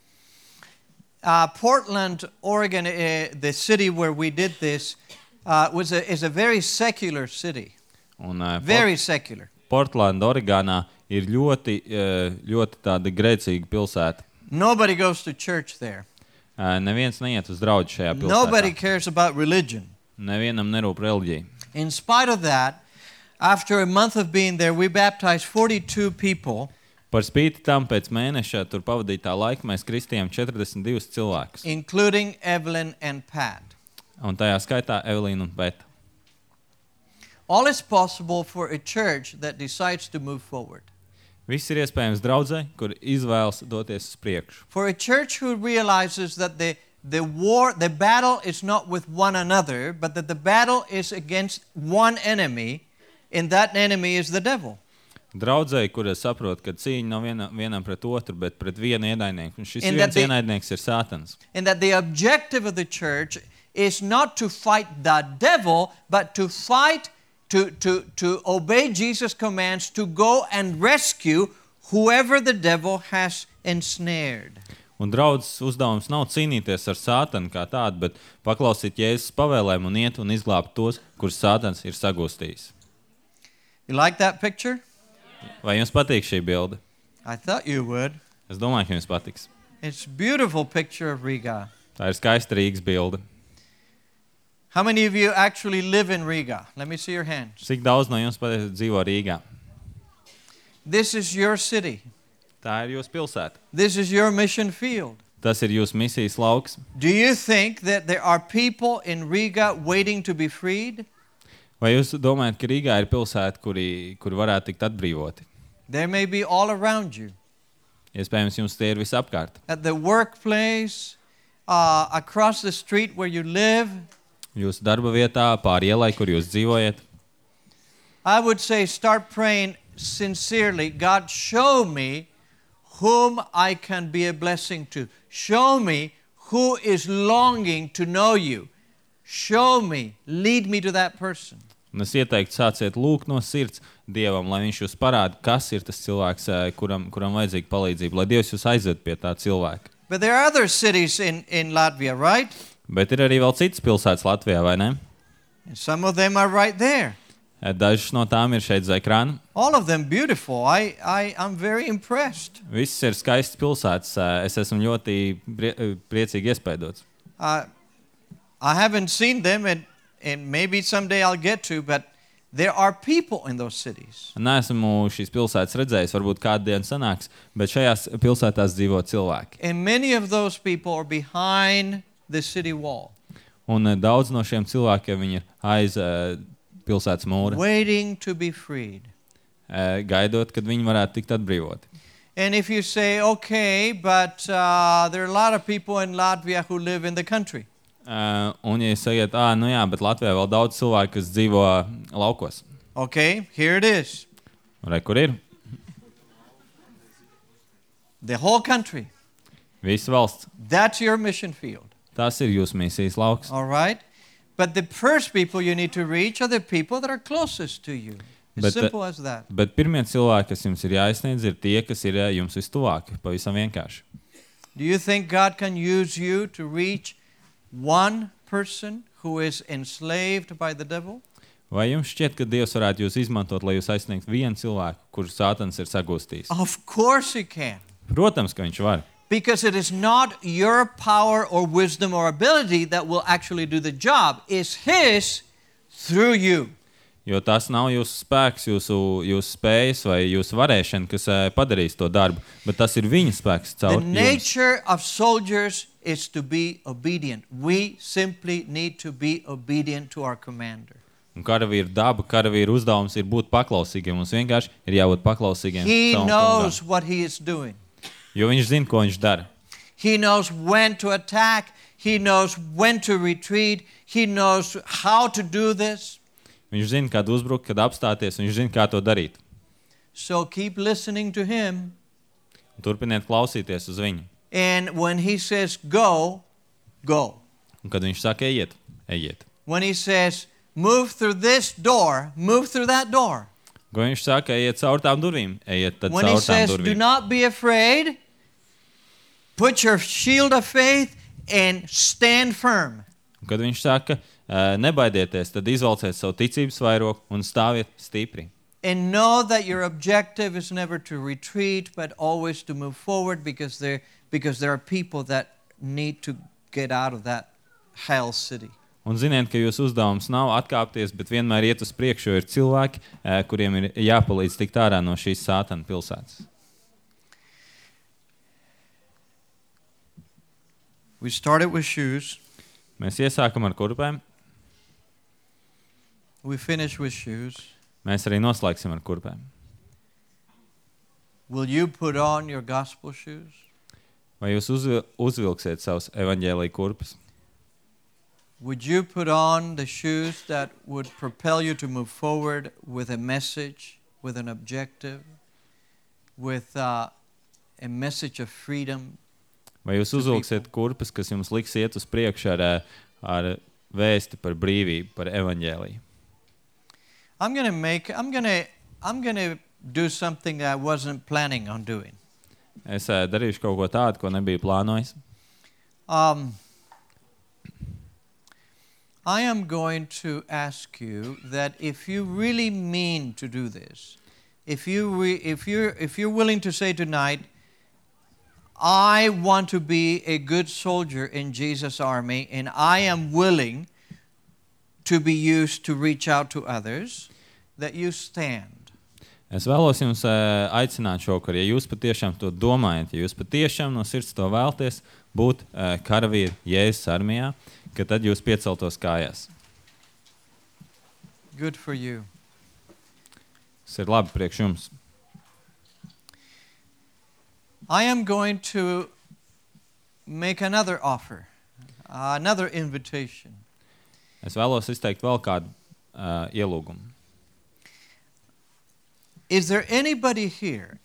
Portland, Oregon, the city where we did this, is a very secular city. Un, Very secular. Portland, Oregānā ir ļoti tāda grēcīga pilsēta. Nobody goes to church there. Neviens neiet uz draudzi šajā pilsētā. Nobody cares about religion. Nevienam nerūp reliģija. In spite of that, after a month of being there, we baptized 42 people, Par spīti tam pēc mēneša tur pavadītā laika mēs kristījām 42 cilvēkus. including Evelyn and Pat. Un tajā skaitā Evelīna un Pēta. All is possible for a church that decides to move forward. Viss ir iespējams draudzei, kur izvēlas doties uz priekšu. For a church who realizes that the battle is not with one another, but that the battle is against one enemy, and that enemy is the devil. Draudzei, kura saprot, ka cīņa nav vienam pret otru, bet pret vienu ienaidnieku. Un šis And viens that ienaidnieks ir Sātans. And that the objective of the church is not to fight the devil, but to fight, to obey Jesus' commands, to go and rescue whoever the devil has ensnared. Un draudzes uzdevums nav cīnīties ar Sātanu kā tādu, bet paklausīt Jēzus pavēlēm un iet un izglābt tos, kurus Sātans ir sagūstījis. You like that picture? Vai jums patīk šī bilde? I thought you would. Es domāju, ka jums patiks. It's a beautiful picture of Riga. Tā ir skaista Rīgas bilde. How many of you actually live in Riga? Let me see your hands. Cik daudz no jums patiesi dzīvo Rīgā? This is your city. Tā ir jūsu pilsēta. This is your mission field. Tas ir jūsu misijas lauks. Do you think that there are people in Riga waiting to be freed? Vai jūs domājat, ka Rīgā ir pilsēta, kuri varētu tikt atbrīvoti? They may be all around you. Iespējams, jums tie ir visapkārt. At the workplace, across the street where you live. Jūsu darba vietā, pāri ielai, kur jūs dzīvojat. I would say start praying sincerely. God, show me whom I can be a blessing to. Show me who is longing to know you. Show me, lead me to that person. Un es ieteiktu, sāciet lūgt no sirds Dievam, lai viņš jūs parāda, kas ir tas cilvēks, kuram vajadzīga palīdzība, lai Dievs jūs aizved pie tā cilvēka. But there are other cities in Latvia, right? Bet ir arī vēl citas pilsētas Latvijā, vai ne? And some of them are right there. Dažas no tām ir šeit uz ekrāna. All of them beautiful. I'm very impressed. Visas ir skaistas pilsētas. Es esmu ļoti priecīgi iespaidots. I haven't seen them, and maybe someday I'll get to, but there are people in those cities. Neesmu šīs pilsētas redzējis, varbūt kādu dienu sanāks, bet šajās pilsētās dzīvo cilvēki. And many of those people are behind the city wall. Un daudz no šiem cilvēkiem viņi ir aiz pilsētas mūra. Waiting to be freed. Gaidot, kad viņi varētu tikt atbrīvoti. And if you say, okay, but there are a lot of people in Latvia who live in the country. Un ja jūs sakiet, nu jā, bet Latvijā vēl daudz cilvēku, kas dzīvo laukos. Okay, here it is. Re, kur ir? The whole country. Visa valsts. That's your mission field. Tas ir jūsu misijas lauks. All right? But the first people you need to reach are the people that are closest to you. As simple as that. Bet pirmie cilvēki, kas jums ir jāizsniedz, ir tie, kas ir jums vistuvāki. Pavisam vienkārši. Do you think God can use you to reach one person who is enslaved by the devil? Vai jums šķiet, ka Dievs varētu jūs izmantot, lai jūs aizsniegtu vienu cilvēku, kuru Sātans ir sagūstījis? Of course he can. Protams, ka viņš var. Because it is not your power or wisdom or ability that will actually do the job. It's his through you. Jo tas nav jūsu spēks, jūsu spējas vai jūsu varēšana, kas padarīs to darbu, bet tas ir viņa spēks caur The nature of soldiers is to be obedient. We simply need to be obedient to our commander. Un karavīru daba, karavīru uzdevums ir būt paklausīgiem. Mums vienkārši ir jābūt paklausīgiem. He knows what he is doing. Jo viņš zina, ko viņš dara. He knows when to attack. He knows when to retreat. He knows how to do this. Viņš zina, kad uzbrukt, kad apstāties, un viņš zina, kā to darīt. So keep listening to him. Un turpiniet klausīties uz viņu. And when he says go, go. Un kad viņš saka ejiet, ejiet. When he says move through this door, move through that door. Ko viņš saka, ejiet caur tām durvīm, ejiet tad When he caur tām says do durvīm. not be afraid, put your shield of faith and stand firm. Un kad viņš saka, nebaidieties, tad izvalciet savu ticības vairogu un stāviet stipri. And know that your objective is never to retreat, but always to move forward because there are people that need to get out of that hell city. Un ziniet, ka jūsu uzdevums nav atkāpties, bet vienmēr iet uz priekšu, jo ir cilvēki, kuriem ir jāpalīdz tikt ārā no šīs Sātana pilsētas. We started with shoes. Mēs iesākam ar kurpēm, We finish with shoes. mēs arī noslēgsim ar kurpēm. Will you put on your gospel shoes? Vai jūs uzvilksiet savus evaņģēlija kurpes? Would you put on the shoes that would propel you to move forward with a message, with an objective, with a message of freedom? Vai jūs uzvilksiet kurpes, kas jums liks iet uz priekšu ar vēsti par brīvību, par evaņģēliju? I'm going to do something that I wasn't planning on doing. Es darīšu kaut ko tādu, ko nebiju plānojis. I am going to ask you that if you really mean to do this, if you're willing to say tonight, I want to be a good soldier in Jesus' army, and I am willing to be used to reach out to others, that you stand. Es vēlos jums aicināt šokar, ja jūs patiešām to domājat, ja jūs patiešām no sirds to vēlties būt karavīri Jēzus armijā, ka tad jūs pieceltos kājās. Good for you. Tas ir labi priekš jums. I am going to make another offer, another invitation. Es vēlos izteikt vēl kādu ielūgumu. Is there anybody here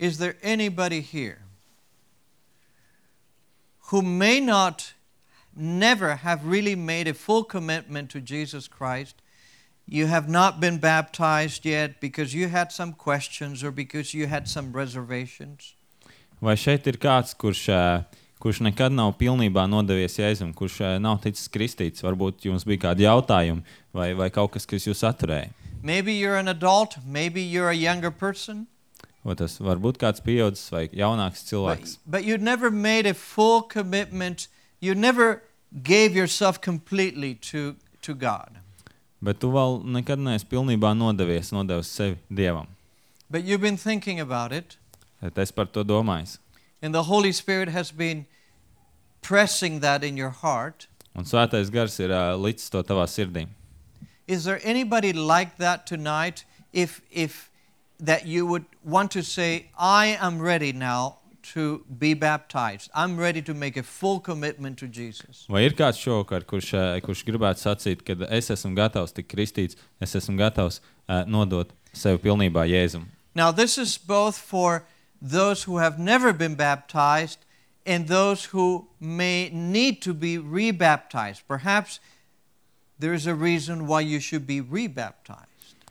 who may not never have really made a full commitment to Jesus Christ? You have not been baptized yet because you had some questions or because you had some reservations? Vai šeit ir kāds, kurš nekad nav pilnībā nodevies Jēzum, kurš nav ticis kristīts? Varbūt jums bija kādi jautājumi vai kaut kas jūs atturēja. Maybe you're an adult, maybe you're a younger person. Vai tas var būt kāds pieaudzis vai jaunāks cilvēks. But you never made a full commitment. You never gave yourself completely to God. Bet tu vēl nekad neesi pilnībā nodevis sevi Dievam. But you've been thinking about it. Bet es par to domāju. And the Holy Spirit has been pressing that in your heart. Un Svētais Gars ir licis to tavā sirdī. Is there anybody like that tonight? If that you would want to say, I am ready now to be baptized. I'm ready to make a full commitment to Jesus. Vai ir kāds šovakar, kurš gribētu sacīt, ka es esmu gatavs tikt kristīts, es esmu gatavs nodot sevi pilnībā Jēzum? Now this is both for those who have never been baptized and those who may need to be rebaptized. Perhaps there is a reason why you should be rebaptized.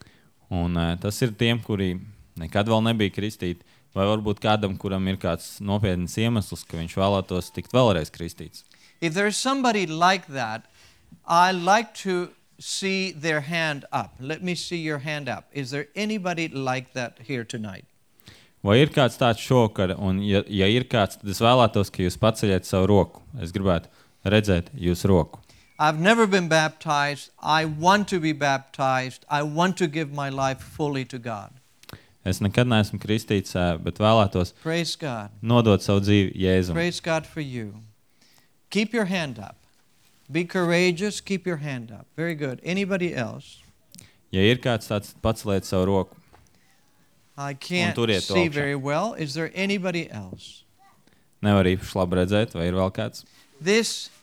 Un tas ir tiem, kuri nekad vēl nebija kristīti, vai varbūt kādam, kuram ir kāds nopietns iemesls, ka viņš vēlētos tikt vēlreiz kristīts. If there is somebody like that, I like to see their hand up. Let me see your hand up. Is there anybody like that here tonight? Vai ir kāds tāds šokar, un ja ir kāds, tad es vēlētos, ka jūs paceļat savu roku. Es gribētu redzēt jūsu roku. I've never been baptized. I want to be baptized. I want to give my life fully to God. Es nekad neesmu kristīts, bet vēlētos Praise God. nodot savu dzīvi Jēzum. Praise God for you. Keep your hand up. Be courageous. Keep your hand up. Very good. Anybody else? Ja ir kāds tāds, paceliet savu roku. I can't turiet to see augšā. very well. Is there anybody else? Nevar īpaši labi redzēt, vai ir vēl kāds? This,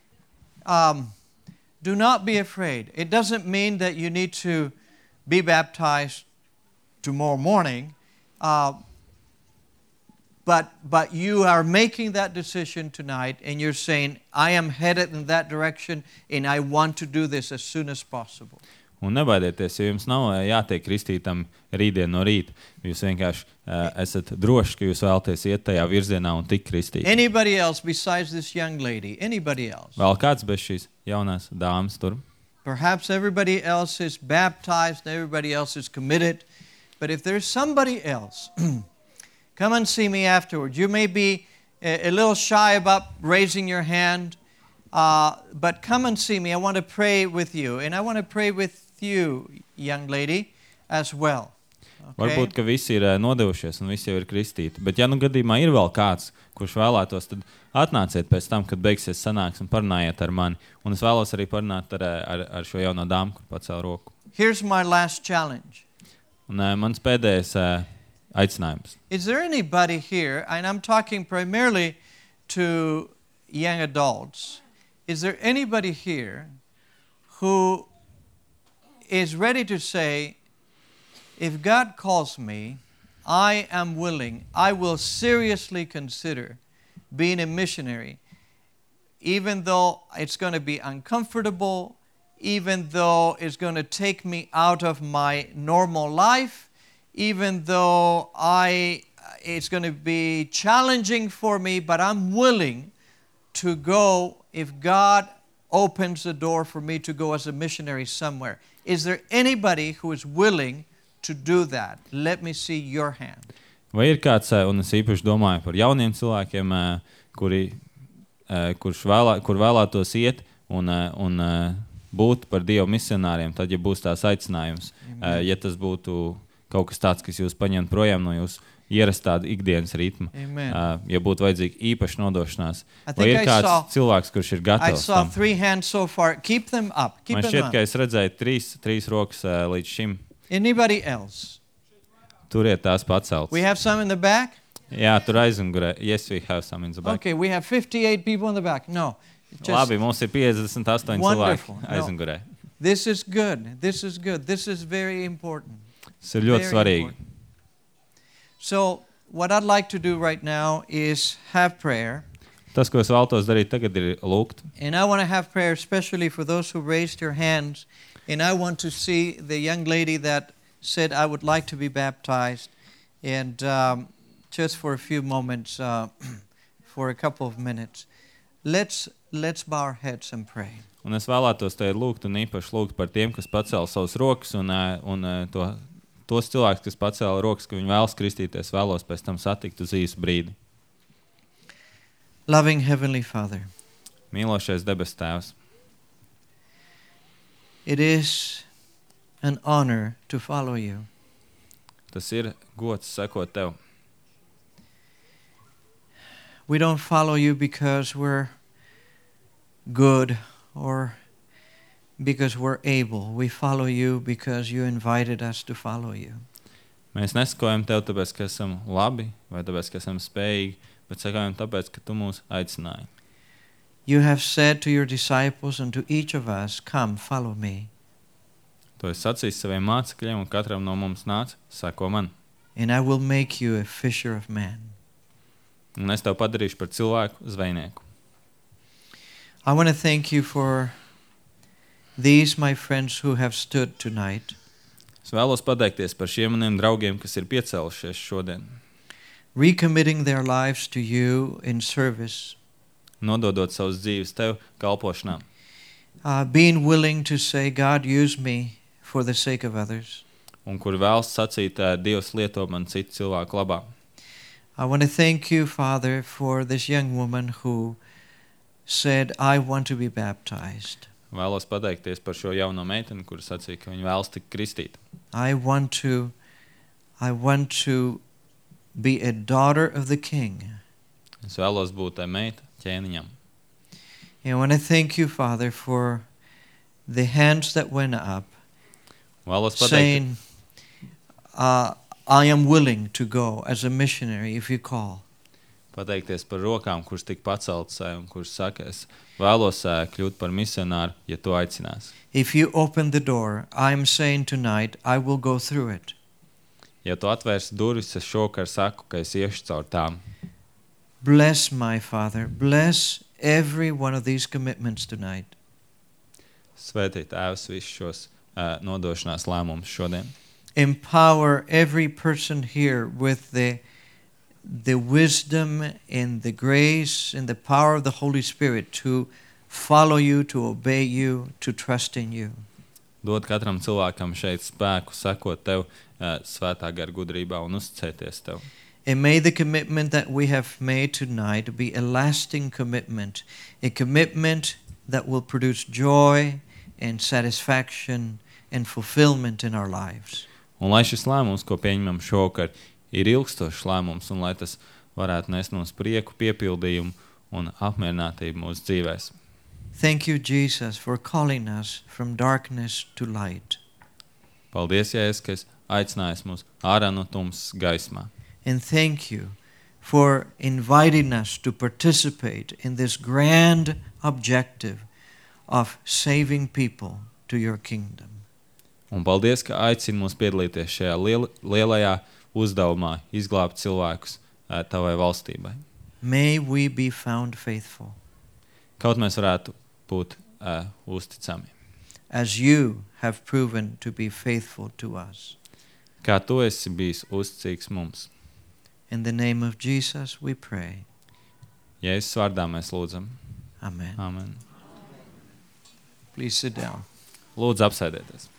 do not be afraid. It doesn't mean that you need to be baptized tomorrow morning, but you are making that decision tonight and you're saying, I am headed in that direction and I want to do this as soon as possible. Un nebaidieties, jo jums nav jātiek kristītam rītdien no rīta. Jūs vienkārši esat droši, ka jūs vēlaties iet tajā virzienā un tik kristīti. Anybody else besides this young lady? Anybody else? Vēl kāds bez šīs jaunās dāmas tur? Perhaps everybody else is baptized, everybody else is committed. But if there's somebody else, come and see me afterwards. You may be a little shy about raising your hand, but come and see me. I want to pray with you, and I want to pray with you, young lady, as well. Okay? Varbūt, ka visi ir nodevušies un visi jau ir kristīti. Bet ja nu gadījumā ir vēl kāds, kurš vēlētos, tad atnāciet pēc tam, kad beigsies sanāks un parunājiet ar mani. Un es vēlos arī parunāt ar šo jauno dāmu, kur pacēla roku. Here's my last challenge. Un mans pēdējais aicinājums. Is there anybody here, and I'm talking primarily to young adults, is there anybody here who is ready to say, if God calls me, I am willing, I will seriously consider being a missionary, even though it's going to be uncomfortable, even though it's going to take me out of my normal life, even though it's going to be challenging for me, but I'm willing to go if God opens the door for me to go as a missionary somewhere. Is there anybody who is willing to do that? Let me see your hand. Vai ir kāds, un es īpaši domāju par jauniem cilvēkiem, kur vēlētos iet un būt par Dievu misionāriem, tad, ja būs tās aicinājums, ja tas būtu kaut kas tāds, kas jūs paņemt projām no jūsu ierastā ikdienas ritma, ja būtu vajadzīga īpaša nodošanās. Vai ir kāds cilvēks, kurš ir gatavs I saw tam? 3 hands so far. Keep them up. Keep Man them šķiet, up. ka es redzēju trīs rokas līdz šim. Anybody else? Turiet tās paceltas. We have some in the back? Jā, tur aizmugurē. Yes, we have some in the back. Okay, we have 58 people in the back. No. Labi, mums ir 58 Wonderful. cilvēki aizmugurē. This is good. This is good. This is very important. Tas ir ļoti Very svarīgi. important. So, what I'd like to do right now is have prayer. Tas, ko es vēlos darīt tagad, ir lūgt. And I want to have prayer especially for those who raised your hands. And I want to see the young lady that said, I would like to be baptized. And just for a few moments, for a couple of minutes, let's bow our heads and pray. Un es vēlētos te lūgt un īpaši lūgt par tiem, kas pacēla savus rokas un tos cilvēkus, kas pacēla rokas, ka viņi vēlas kristīties, vēlos pēc tam satikt uz īsu brīdi. Loving Heavenly Father, Mīlošais debes Tēvs, it is an honor to follow you. tas ir gods sekot Tev. We don't follow you because we're good or because we're able. We follow you because you invited us to follow you. Mēs nesakojam Tev tāpēc, ka esam labi vai tāpēc, ka esam spējīgi, bet sakojam tāpēc, ka Tu mūs aicināji. You have said to your disciples and to each of us, come, follow me. Tu esi sacījis saviem mācekļiem un katram no mums nāc, seko man. And I will make you a fisher of men. Un es Tev padarīšu par cilvēku zvejnieku. I want to thank you for these, my friends, who have stood tonight. Es vēlos pateikties par šiem maniem draugiem, kas ir piecēlušies šodien, Recommitting their lives to you in service. nododot savus dzīves Tev kalpošanā. Being willing to say, God, use me for the sake of others. Un kur vēlas sacīt, Dievs lieto man citu cilvēku labā. I want to thank you, Father, for this young woman who said, I want to be baptized. Vēlos pateikties par šo jauno meiteni, kur sacīja, ka viņa vēlas tikt kristīta. I want to be a daughter of the King. Es vēlos būt meita ķēniņam. And I want to thank you, Father, for the hands that went up, Vēlos pateikties, saying, I am willing to go as a missionary if you call. pateikties par rokām, kuras tik paceltas un kuras saka, es vēlos kļūt par misionāru, ja Tu aicinās. If you open the door, I am saying tonight, I will go through it. Ja Tu atvērsi durvis, es šokar saku, ka es iešu caur tām. Bless my Father. Bless every one of these commitments tonight. Svētī Tēvs visus šos nodošanās lēmumus šodien. Empower every person here with the wisdom and the grace and the power of the Holy Spirit to follow you, to obey you, to trust in you. Dod katram cilvēkam šeit spēku, sekot Tev svētā gara gudrībā un uzticēties Tev. And may the commitment that we have made tonight be a lasting commitment, a commitment that will produce joy and satisfaction and fulfillment in our lives. Un lai šis lēmums, ko pieņemam šovakar, ir ilgstošs lēmums un lai tas varētu nest mums prieku, piepildījumu un apmierinātību mūsu dzīvēs. Thank you, Jesus, for calling us from darkness to light. Paldies, Jēzus, ka esi aicinājis mūs ārā no tumsas gaismā. And thank you for inviting us to participate in this grand objective of saving people to your kingdom. Un paldies, ka aicini mūs piedalīties šajā lielajā uzdevumā, izglābt cilvēkus Tavai valstībai. May we be found faithful Kaut mēs varētu būt uzticami. as you have proven to be faithful to us. Kā Tu esi bijis uzticīgs mums. In the name of Jesus we pray. Jēzus vārdā mēs lūdzam. Amen. Amen. Please sit down. Lūdzu, apsēdieties.